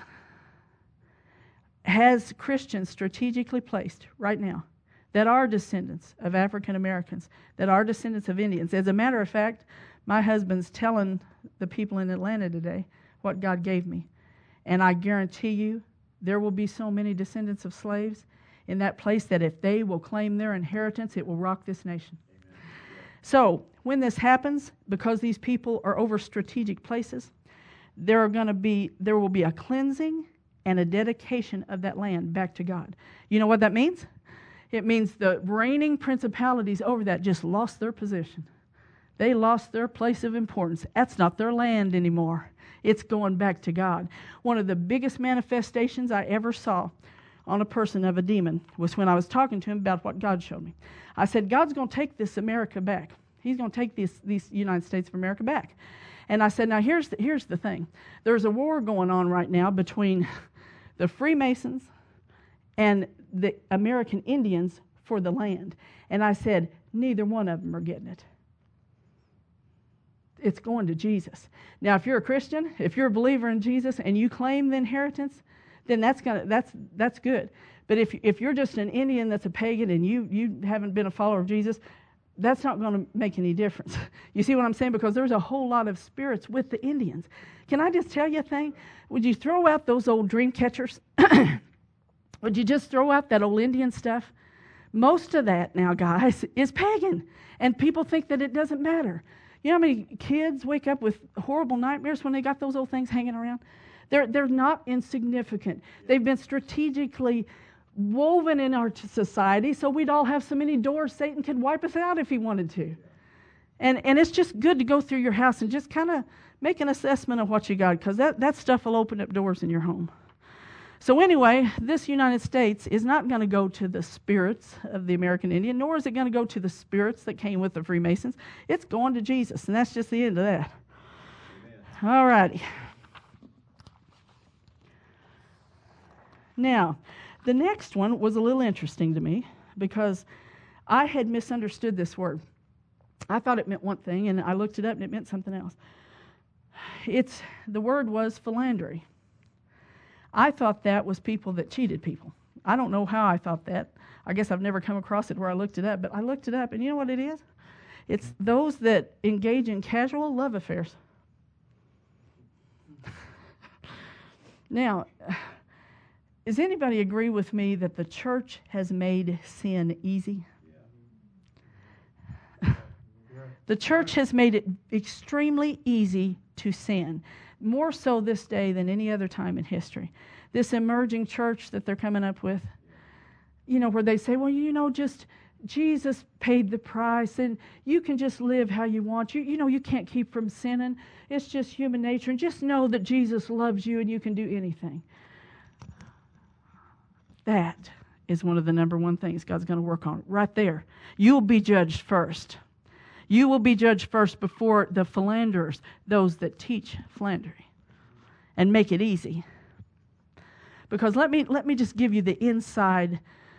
has Christians strategically placed right now that are descendants of African Americans, that are descendants of Indians. As a matter of fact, my husband's telling the people in Atlanta today what God gave me. And I guarantee you there will be so many descendants of slaves in that place that if they will claim their inheritance, it will rock this nation. Amen. So when this happens, because these people are over strategic places, there will be a cleansing and a dedication of that land back to God. You know what that means? It means the reigning principalities over that just lost their position. They lost their place of importance. That's not their land anymore. It's going back to God. One of the biggest manifestations I ever saw on a person of a demon was when I was talking to him about what God showed me. I said, God's going to take this America back. He's going to take these United States of America back. And I said, now here's the thing. There's a war going on right now between the Freemasons and the American Indians for the land. And I said, neither one of them are getting it. It's going to Jesus. Now, if you're a Christian, if you're a believer in Jesus and you claim the inheritance, then that's good. But if you're just an Indian that's a pagan and you haven't been a follower of Jesus, that's not going to make any difference. You see what I'm saying? Because there's a whole lot of spirits with the Indians. Can I just tell you a thing? Would you throw out those old dream catchers? Would you just throw out that old Indian stuff? Most of that now, guys, is pagan. And people think that it doesn't matter. You know how many kids wake up with horrible nightmares when they got those old things hanging around? They're not insignificant. They've been strategically woven in our society so we'd all have so many doors Satan could wipe us out if he wanted to. And it's just good to go through your house and just kind of make an assessment of what you got, because that stuff will open up doors in your home. So anyway, this United States is not going to go to the spirits of the American Indian, nor is it going to go to the spirits that came with the Freemasons. It's going to Jesus, and that's just the end of that. Amen. All righty. Now, the next one was a little interesting to me because I had misunderstood this word. I thought it meant one thing, and I looked it up, and it meant something else. The word was philandry. I thought that was people that cheated people. I don't know how I thought that. I guess I've never come across it where I looked it up, but I looked it up, and you know what it is? It's those that engage in casual love affairs. Now, does anybody agree with me that the church has made sin easy? The church has made it extremely easy to sin, more so this day than any other time in history. This emerging church that they're coming up with, where they say, well, just Jesus paid the price and you can just live how you want. You can't keep from sinning. It's just human nature. And just know that Jesus loves you and you can do anything. That is one of the number one things God's going to work on right there. You'll be judged first. You will be judged first before the philanderers, those that teach philandry and make it easy. Because let me just give you the inside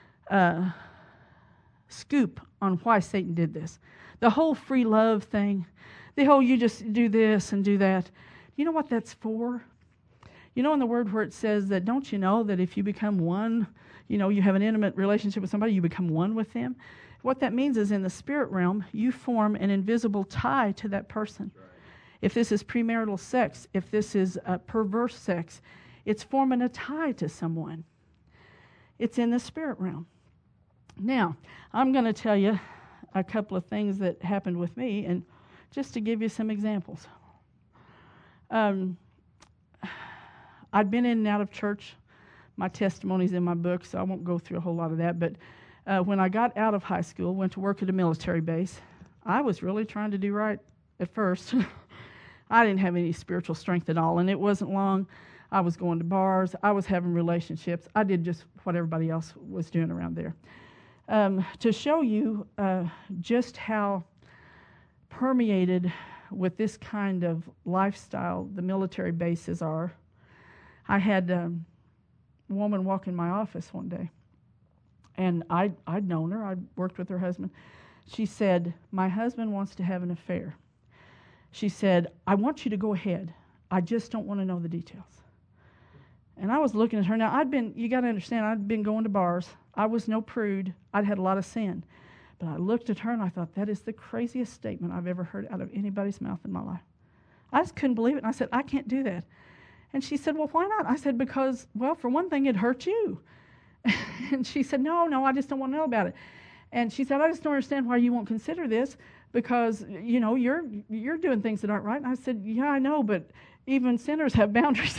scoop on why Satan did this. The whole free love thing, the whole you just do this and do that. You know what that's for? In the word where it says that, don't you know that if you become one, you have an intimate relationship with somebody, you become one with them? What that means is in the spirit realm, you form an invisible tie to that person. Right. If this is premarital sex, if this is perverse sex, it's forming a tie to someone. It's in the spirit realm. Now, I'm going to tell you a couple of things that happened with me, and just to give you some examples. I'd been in and out of church. My testimony's in my book, so I won't go through a whole lot of that, but when I got out of high school, went to work at a military base, I was really trying to do right at first. I didn't have any spiritual strength at all, and it wasn't long. I was going to bars. I was having relationships. I did just what everybody else was doing around there. To show you just how permeated with this kind of lifestyle the military bases are, I had a woman walk in my office one day. And I'd known her. I'd worked with her husband. She said, my husband wants to have an affair. She said, I want you to go ahead. I just don't want to know the details. And I was looking at her. Now, you got to understand, I'd been going to bars. I was no prude. I'd had a lot of sin. But I looked at her and I thought, that is the craziest statement I've ever heard out of anybody's mouth in my life. I just couldn't believe it. And I said, I can't do that. And she said, well, why not? I said, because, well, for one thing, it hurt you. And she said, no, I just don't want to know about it. And she said, I just don't understand why you won't consider this, because, you're doing things that aren't right. And I said, yeah, I know, but even sinners have boundaries.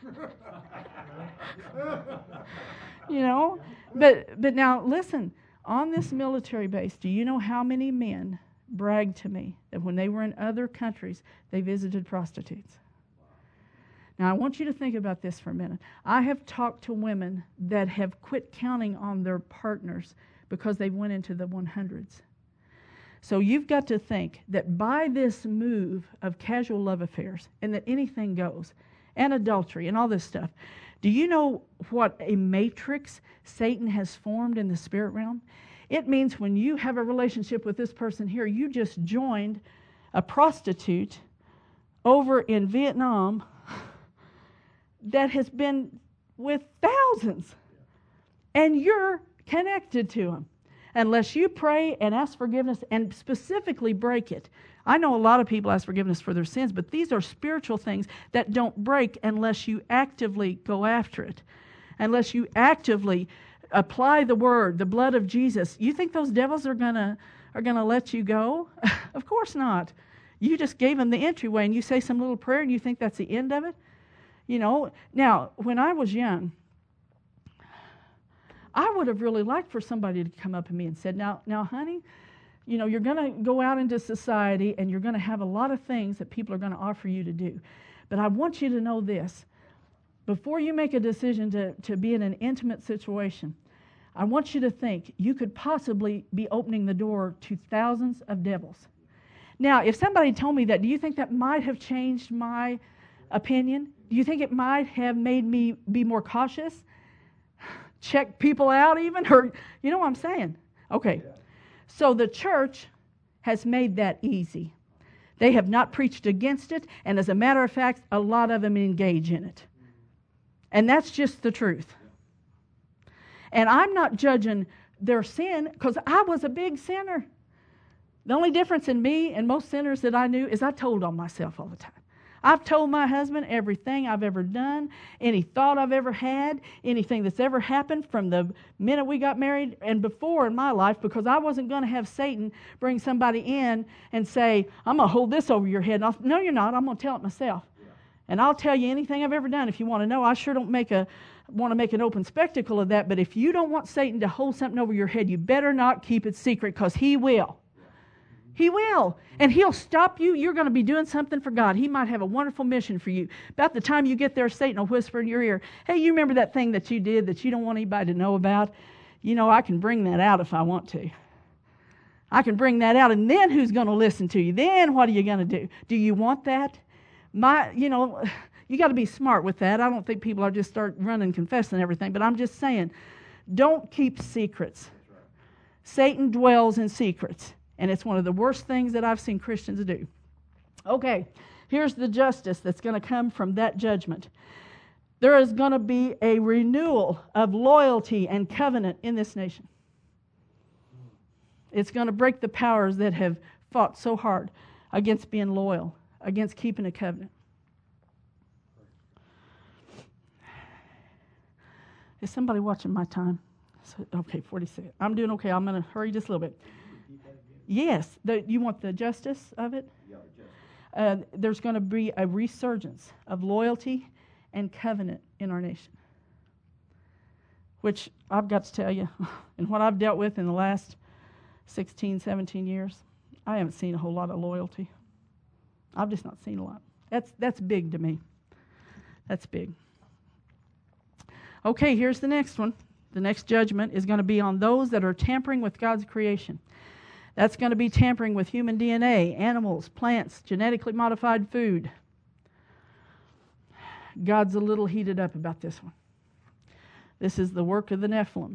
But now, listen, on this military base, do you know how many men bragged to me that when they were in other countries, they visited prostitutes? Now, I want you to think about this for a minute. I have talked to women that have quit counting on their partners because they went into the 100s. So you've got to think that by this move of casual love affairs and that anything goes, and adultery and all this stuff, do you know what a matrix Satan has formed in the spirit realm? It means when you have a relationship with this person here, you just joined a prostitute over in Vietnam that has been with thousands, and you're connected to them. Unless you pray and ask forgiveness and specifically break it. I know a lot of people ask forgiveness for their sins, but these are spiritual things that don't break unless you actively go after it. Unless you actively apply the word, the blood of Jesus. You think those devils are gonna let you go? Of course not. You just gave them the entryway, and you say some little prayer, and you think that's the end of it? Now, when I was young, I would have really liked for somebody to come up to me and said, now, honey, you're going to go out into society and you're going to have a lot of things that people are going to offer you to do. But I want you to know this. Before you make a decision to be in an intimate situation, I want you to think you could possibly be opening the door to thousands of devils. Now, if somebody told me that, do you think that might have changed my opinion? Do you think it might have made me be more cautious? Check people out even? Or, you know what I'm saying? Okay. So the church has made that easy. They have not preached against it, and as a matter of fact, a lot of them engage in it. And that's just the truth. And I'm not judging their sin, because I was a big sinner. The only difference in me and most sinners that I knew is I told on myself all the time. I've told my husband everything I've ever done, any thought I've ever had, anything that's ever happened from the minute we got married and before in my life, because I wasn't going to have Satan bring somebody in and say, I'm going to hold this over your head. No, you're not. I'm going to tell it myself. Yeah. And I'll tell you anything I've ever done if you want to know. I sure don't want to make an open spectacle of that, but if you don't want Satan to hold something over your head, you better not keep it secret, because he will. He will. And he'll stop you. You're going to be doing something for God. He might have a wonderful mission for you. About the time you get there, Satan will whisper in your ear, hey, you remember that thing that you did that you don't want anybody to know about? I can bring that out if I want to. I can bring that out, and then who's going to listen to you? Then what are you going to do? Do you want that? You got to be smart with that. I don't think people are just start running, confessing everything, but I'm just saying, don't keep secrets. Satan dwells in secrets. And it's one of the worst things that I've seen Christians do. Okay, here's the justice that's going to come from that judgment. There is going to be a renewal of loyalty and covenant in this nation. It's going to break the powers that have fought so hard against being loyal, against keeping a covenant. Is somebody watching my time? Okay, 46. I'm doing okay. I'm going to hurry just a little bit. Yes. You want the justice of it? Yeah, there's going to be a resurgence of loyalty and covenant in our nation. Which I've got to tell you, and what I've dealt with in the last 16, 17 years, I haven't seen a whole lot of loyalty. I've just not seen a lot. That's big to me. That's big. Okay, here's the next one. The next judgment is going to be on those that are tampering with God's creation. That's going to be tampering with human DNA, animals, plants, genetically modified food. God's a little heated up about this one. This is the work of the Nephilim.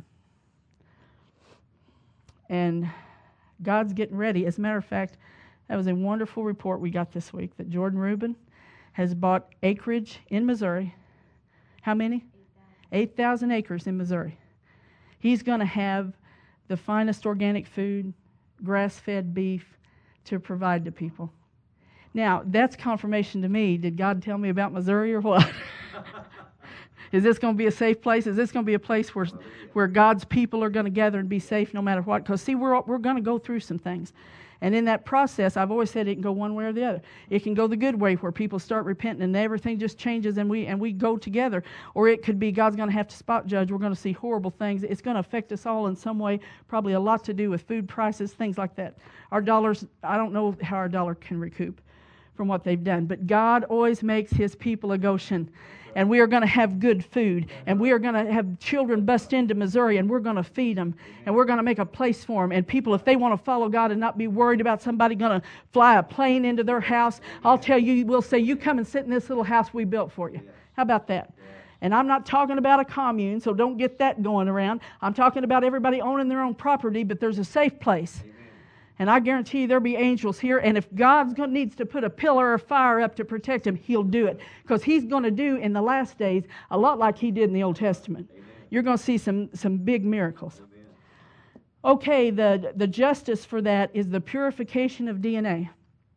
And God's getting ready. As a matter of fact, that was a wonderful report we got this week that Jordan Rubin has bought acreage in Missouri. How many? 8,000 acres in Missouri. He's going to have the finest organic food, grass-fed beef to provide to people. Now, that's confirmation to me. Did God tell me about Missouri or what? Is this going to be a safe place? Is this going to be a place where God's people are going to gather and be safe no matter what? Because, see, we're going to go through some things. And in that process, I've always said it can go one way or the other. It can go the good way where people start repenting and everything just changes and we go together. Or it could be God's going to have to spot judge. We're going to see horrible things. It's going to affect us all in some way, probably a lot to do with food prices, things like that. Our dollars, I don't know how our dollar can recoup from what they've done. But God always makes His people a Goshen. And we are going to have good food. And we are going to have children bust into Missouri, and we're going to feed them. And we're going to make a place for them. And people, if they want to follow God and not be worried about somebody going to fly a plane into their house, I'll tell you, we'll say, you come and sit in this little house we built for you. How about that? And I'm not talking about a commune, so don't get that going around. I'm talking about everybody owning their own property, but there's a safe place. And I guarantee you there'll be angels here. And if God needs to put a pillar of fire up to protect him, He'll do it. Because He's going to do in the last days a lot like He did in the Old Testament. Amen. You're going to see some big miracles. Amen. Okay, the justice for that is the purification of DNA.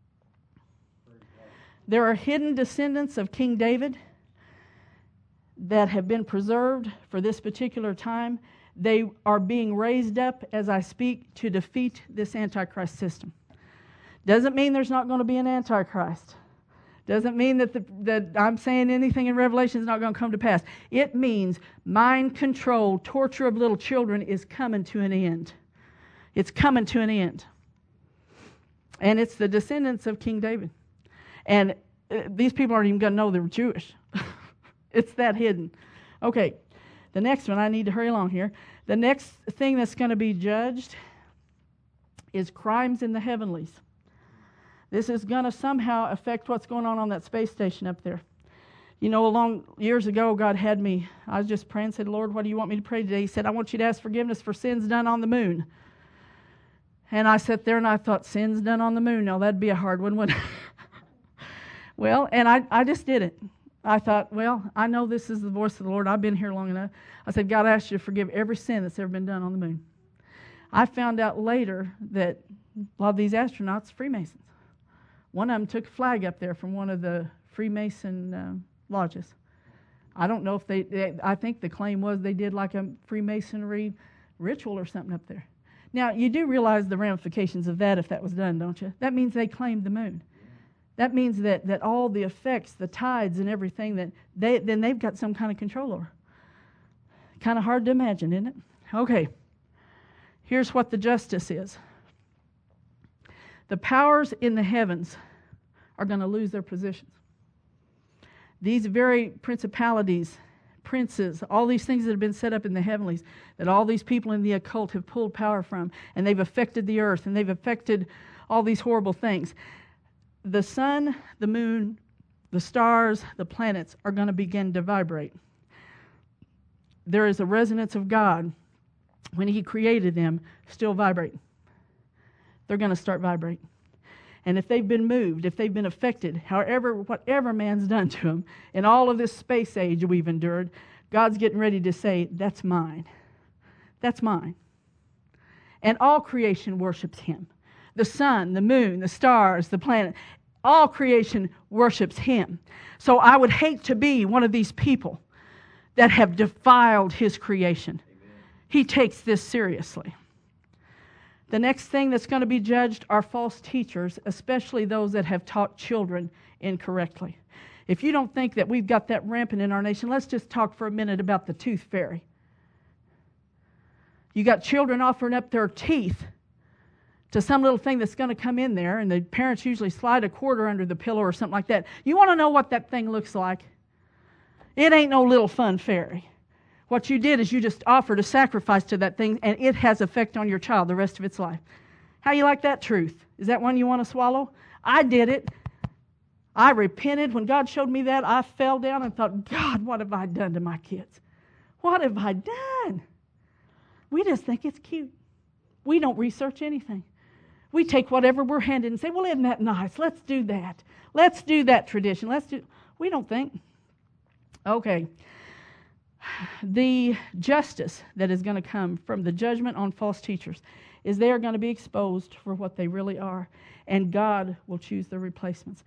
There are hidden descendants of King David that have been preserved for this particular time. They are being raised up as I speak to defeat this Antichrist system. Doesn't mean there's not going to be an Antichrist. Doesn't mean that I'm saying anything in Revelation is not going to come to pass. It means mind control, torture of little children is coming to an end. It's coming to an end. And it's the descendants of King David. And these people aren't even going to know they're Jewish. It's that hidden. Okay, the next one, I need to hurry along here. The next thing that's going to be judged is crimes in the heavenlies. This is going to somehow affect what's going on that space station up there. You know, years ago, God had me, I was just praying, said, Lord, what do you want me to pray today? He said, I want you to ask forgiveness for sins done on the moon. And I sat there and I thought, sins done on the moon? No, that'd be a hard one, wouldn't it? Well, and I just did it. I thought, well, I know this is the voice of the Lord. I've been here long enough. I said, God, I ask you to forgive every sin that's ever been done on the moon. I found out later that a lot of these astronauts, Freemasons. One of them took a flag up there from one of the Freemason lodges. I don't know if I think the claim was they did like a Freemasonry ritual or something up there. Now, you do realize the ramifications of that if that was done, don't you? That means they claimed the moon. That means that all the effects, the tides and everything, that they've got some kind of control over. Kind of hard to imagine, isn't it? Okay. Here's what the justice is. The powers in the heavens are going to lose their positions. These very principalities, princes, all these things that have been set up in the heavenlies, that all these people in the occult have pulled power from, and they've affected the earth, and they've affected all these horrible things. The sun, the moon, the stars, the planets are going to begin to vibrate. There is a resonance of God when He created them still vibrating. They're going to start vibrating. And if they've been moved, if they've been affected, whatever man's done to them, in all of this space age we've endured, God's getting ready to say, that's mine. That's mine. And all creation worships Him. The sun, the moon, the stars, the planet, all creation worships Him. So I would hate to be one of these people that have defiled His creation. Amen. He takes this seriously. The next thing that's going to be judged are false teachers, especially those that have taught children incorrectly. If you don't think that we've got that rampant in our nation, let's just talk for a minute about the tooth fairy. You got children offering up their teeth to some little thing that's going to come in there, and the parents usually slide a quarter under the pillow or something like that. You want to know what that thing looks like? It ain't no little fun fairy. What you did is you just offered a sacrifice to that thing, and it has effect on your child the rest of its life. How you like that truth? Is that one you want to swallow? I did it. I repented. When God showed me that, I fell down and thought, God, what have I done to my kids? What have I done? We just think it's cute. We don't research anything. We take whatever we're handed and say, well, isn't that nice? Let's do that. Let's do that tradition. We don't think. Okay. The justice that is going to come from the judgment on false teachers is they are going to be exposed for what they really are, and God will choose their replacements.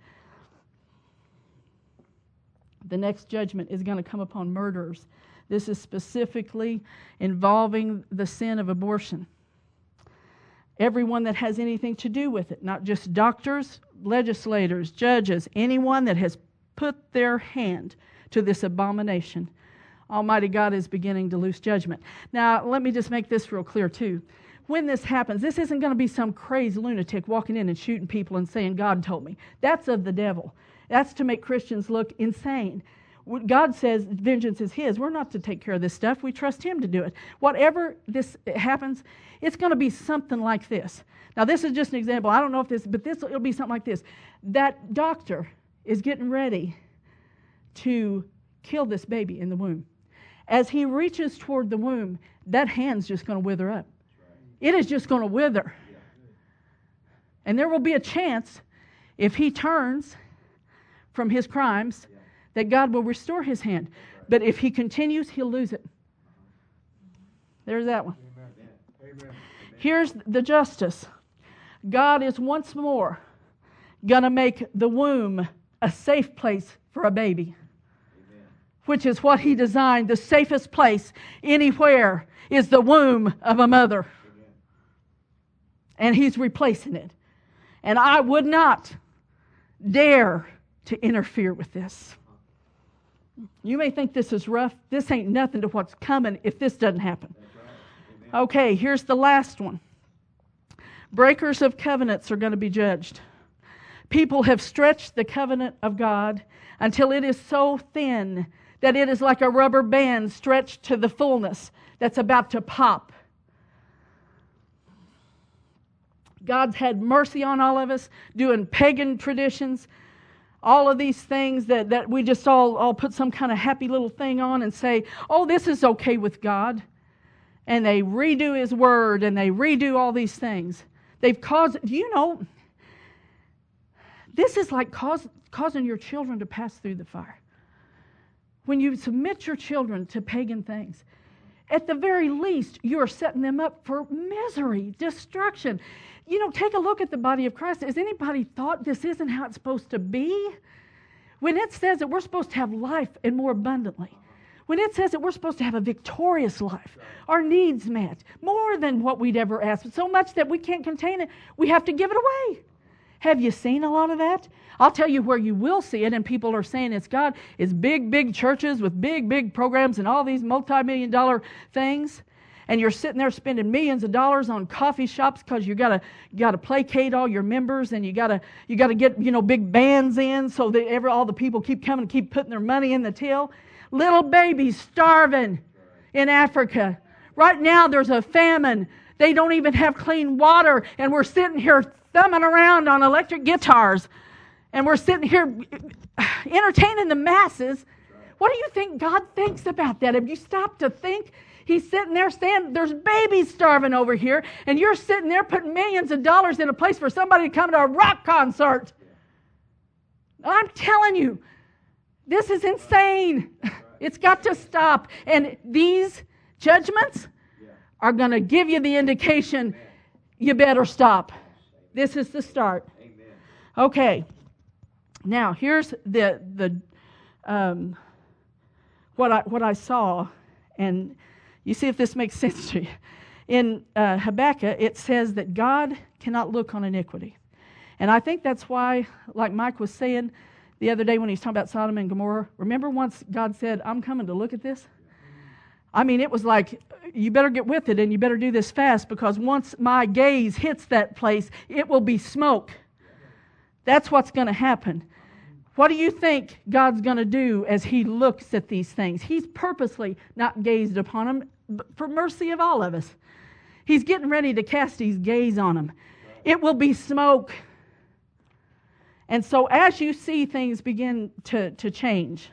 The next judgment is going to come upon murderers. This is specifically involving the sin of abortion. Everyone that has anything to do with it, not just doctors, legislators, judges, anyone that has put their hand to this abomination, Almighty God is beginning to loose judgment. Now, let me just make this real clear, too. When this happens, this isn't going to be some crazy lunatic walking in and shooting people and saying, God told me. That's of the devil. That's to make Christians look insane. God says vengeance is His. We're not to take care of this stuff. We trust Him to do it. Whatever this happens, it's going to be something like this. Now, this is just an example. I don't know if this, but it'll be something like this. That doctor is getting ready to kill this baby in the womb. As he reaches toward the womb, that hand's just going to wither up. It is just going to wither. And there will be a chance, if he turns from his crimes, that God will restore his hand. But if he continues, he'll lose it. There's that one. Here's the justice. God is once more going to make the womb a safe place for a baby, which is what He designed. The safest place anywhere is the womb of a mother. And He's replacing it. And I would not dare to interfere with this. You may think this is rough. This ain't nothing to what's coming if this doesn't happen. Okay, here's the last one. Breakers of covenants are going to be judged. People have stretched the covenant of God until it is so thin that it is like a rubber band stretched to the fullness that's about to pop. God's had mercy on all of us, doing pagan traditions, all of these things that we just all put some kind of happy little thing on and say, oh, this is okay with God. And they redo His Word and they redo all these things. They've caused, this is like causing your children to pass through the fire. When you submit your children to pagan things, at the very least, you're setting them up for misery, destruction. Take a look at the body of Christ. Has anybody thought this isn't how it's supposed to be? When it says that we're supposed to have life and more abundantly, when it says that we're supposed to have a victorious life, our needs met, more than what we'd ever asked, so much that we can't contain it, we have to give it away. Have you seen a lot of that? I'll tell you where you will see it, and people are saying it's God, is big churches with big programs and all these multi-million-dollar things. And you're sitting there spending millions of dollars on coffee shops because you gotta placate all your members, and you gotta get big bands in so that all the people keep coming and keep putting their money in the till. Little babies starving in Africa. Right now there's a famine. They don't even have clean water, and we're sitting here thumbing around on electric guitars, and we're sitting here entertaining the masses. What do you think God thinks about that? Have you stopped to think? He's sitting there saying, there's babies starving over here, and you're sitting there putting millions of dollars in a place for somebody to come to a rock concert. I'm telling you, this is insane. It's got to stop. And these judgments are going to give you the indication you better stop. This is the start. Okay. Now, here's what I saw, and you see if this makes sense to you. In Habakkuk, it says that God cannot look on iniquity. And I think that's why, like Mike was saying the other day when he was talking about Sodom and Gomorrah, remember once God said, I'm coming to look at this? I mean, it was like, you better get with it and you better do this fast, because once my gaze hits that place, it will be smoke. That's what's going to happen. What do you think God's going to do as He looks at these things? He's purposely not gazed upon them for mercy of all of us. He's getting ready to cast His gaze on them. It will be smoke. And so as you see things begin to change,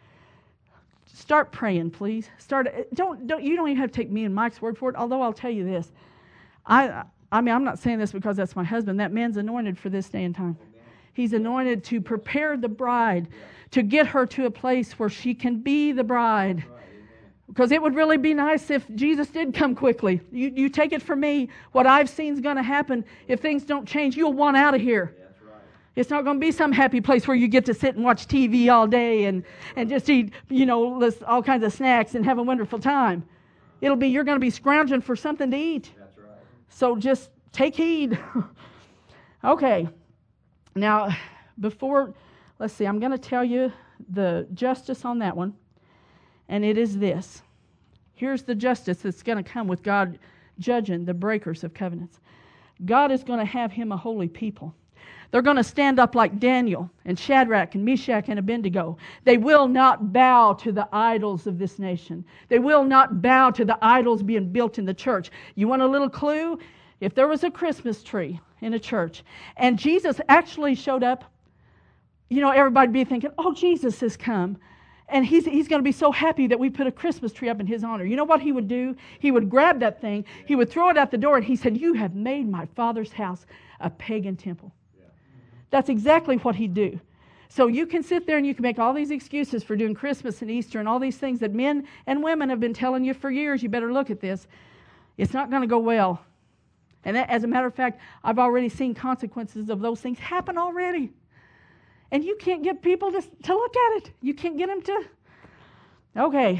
start praying, please. Don't you don't even have to take me and Mike's word for it, although I'll tell you this. I mean, I'm not saying this because that's my husband. That man's anointed for this day and time. He's anointed to prepare the bride, to get her to a place where she can be the bride. Because it would really be nice if Jesus did come quickly. You take it from me, what I've seen is going to happen. If things don't change, you'll want out of here. It's not going to be some happy place where you get to sit and watch TV all day and just eat, all kinds of snacks and have a wonderful time. It'll be, you're going to be scrounging for something to eat. That's right. So just take heed. Okay. Now, let's see, I'm going to tell you the justice on that one. And it is this. Here's the justice that's going to come with God judging the breakers of covenants. God is going to have Him a holy people. They're going to stand up like Daniel and Shadrach and Meshach and Abednego. They will not bow to the idols of this nation. They will not bow to the idols being built in the church. You want a little clue? If there was a Christmas tree in a church and Jesus actually showed up, everybody would be thinking, oh, Jesus has come. And he's going to be so happy that we put a Christmas tree up in His honor. You know what He would do? He would grab that thing, He would throw it out the door, and He said, you have made my Father's house a pagan temple. That's exactly what He'd do. So you can sit there and you can make all these excuses for doing Christmas and Easter and all these things that men and women have been telling you for years. You better look at this. It's not going to go well. And that, as a matter of fact, I've already seen consequences of those things happen already. And you can't get people to look at it. You can't get them to. Okay.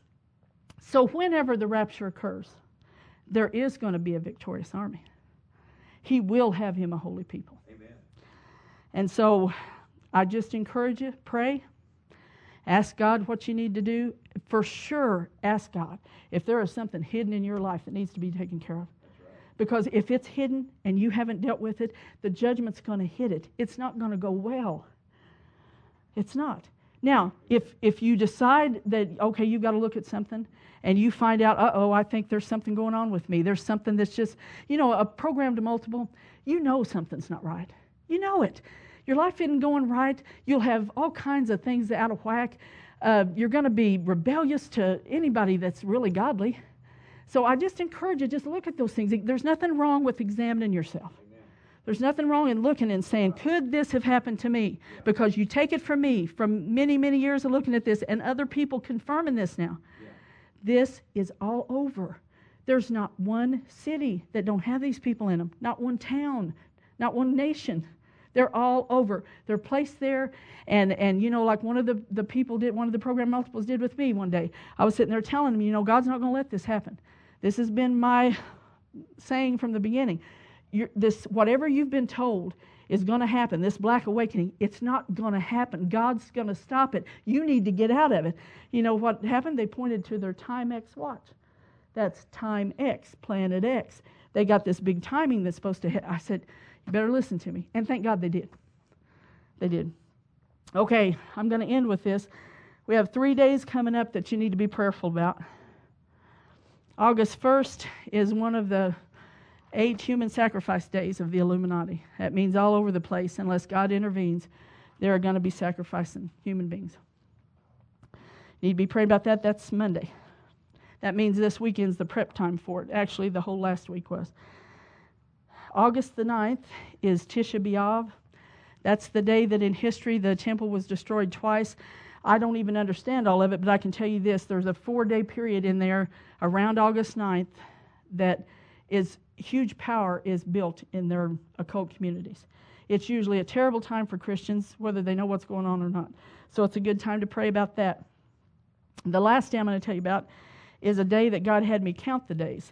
So whenever the rapture occurs, there is going to be a victorious army. He will have Him a holy people. Amen. And so I just encourage you, pray. Ask God what you need to do. For sure, ask God if there is something hidden in your life that needs to be taken care of. Because if it's hidden and you haven't dealt with it, the judgment's going to hit it. It's not going to go well. It's not. Now, if you decide that, okay, you've got to look at something, and you find out, I think there's something going on with me. There's something that's just, a program to multiple, something's not right. You know it. Your life isn't going right. You'll have all kinds of things out of whack. You're going to be rebellious to anybody that's really godly. So I just encourage you, just look at those things. There's nothing wrong with examining yourself. Amen. There's nothing wrong in looking and saying, could this have happened to me? Yeah. Because you take it from me, from many, many years of looking at this, and other people confirming this now. Yeah. This is all over. There's not one city that don't have these people in them. Not one town. Not one nation. They're all over. They're placed there. And like one of the people did, one of the program multiples did with me one day. I was sitting there telling them, God's not going to let this happen. This has been my saying from the beginning. Whatever you've been told is going to happen, this black awakening, it's not going to happen. God's going to stop it. You need to get out of it. You know what happened? They pointed to their Timex watch. That's Time X, Planet X. They got this big timing that's supposed to hit. I said, you better listen to me. And thank God they did. They did. Okay, I'm going to end with this. We have 3 days coming up that you need to be prayerful about. August 1st is one of the 8 human sacrifice days of the Illuminati. That means all over the place, unless God intervenes, there are going to be sacrificing human beings. Need to be praying about that. That's Monday. That means this weekend's the prep time for it. Actually, the whole last week was. August the 9th is Tisha B'Av. That's the day that in history the temple was destroyed twice. I don't even understand all of it, but I can tell you this. There's a 4-day period in there around August 9th that is huge power is built in their occult communities. It's usually a terrible time for Christians, whether they know what's going on or not. So it's a good time to pray about that. The last day I'm going to tell you about is a day that God had me count the days.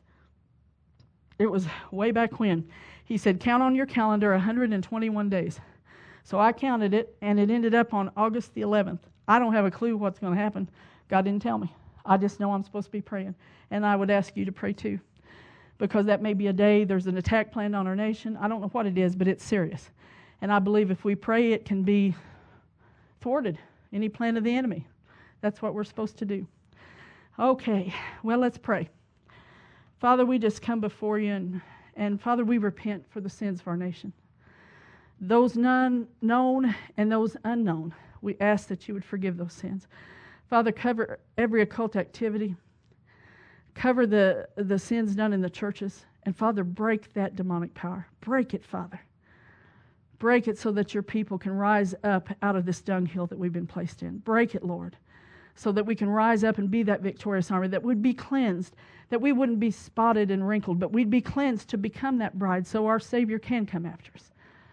It was way back when. He said, count on your calendar 121 days. So I counted it, and it ended up on August the 11th. I don't have a clue what's going to happen. God didn't tell me. I just know I'm supposed to be praying. And I would ask you to pray too. Because that may be a day there's an attack planned on our nation. I don't know what it is, but it's serious. And I believe if we pray, it can be thwarted. Any plan of the enemy. That's what we're supposed to do. Okay, well, let's pray. Father, we just come before you, and Father, we repent for the sins of our nation. Those known and those unknown, we ask that you would forgive those sins. Father, cover every occult activity. Cover the sins done in the churches. And Father, break that demonic power. Break it, Father. Break it so that your people can rise up out of this dunghill that we've been placed in. Break it, Lord, so that we can rise up and be that victorious army, that would be cleansed, that we wouldn't be spotted and wrinkled, but we'd be cleansed to become that bride so our Savior can come after us.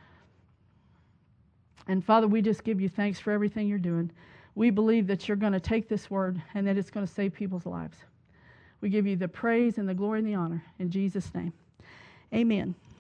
And Father, we just give you thanks for everything you're doing. We believe that you're going to take this word and that it's going to save people's lives. We give you the praise and the glory and the honor in Jesus' name. Amen.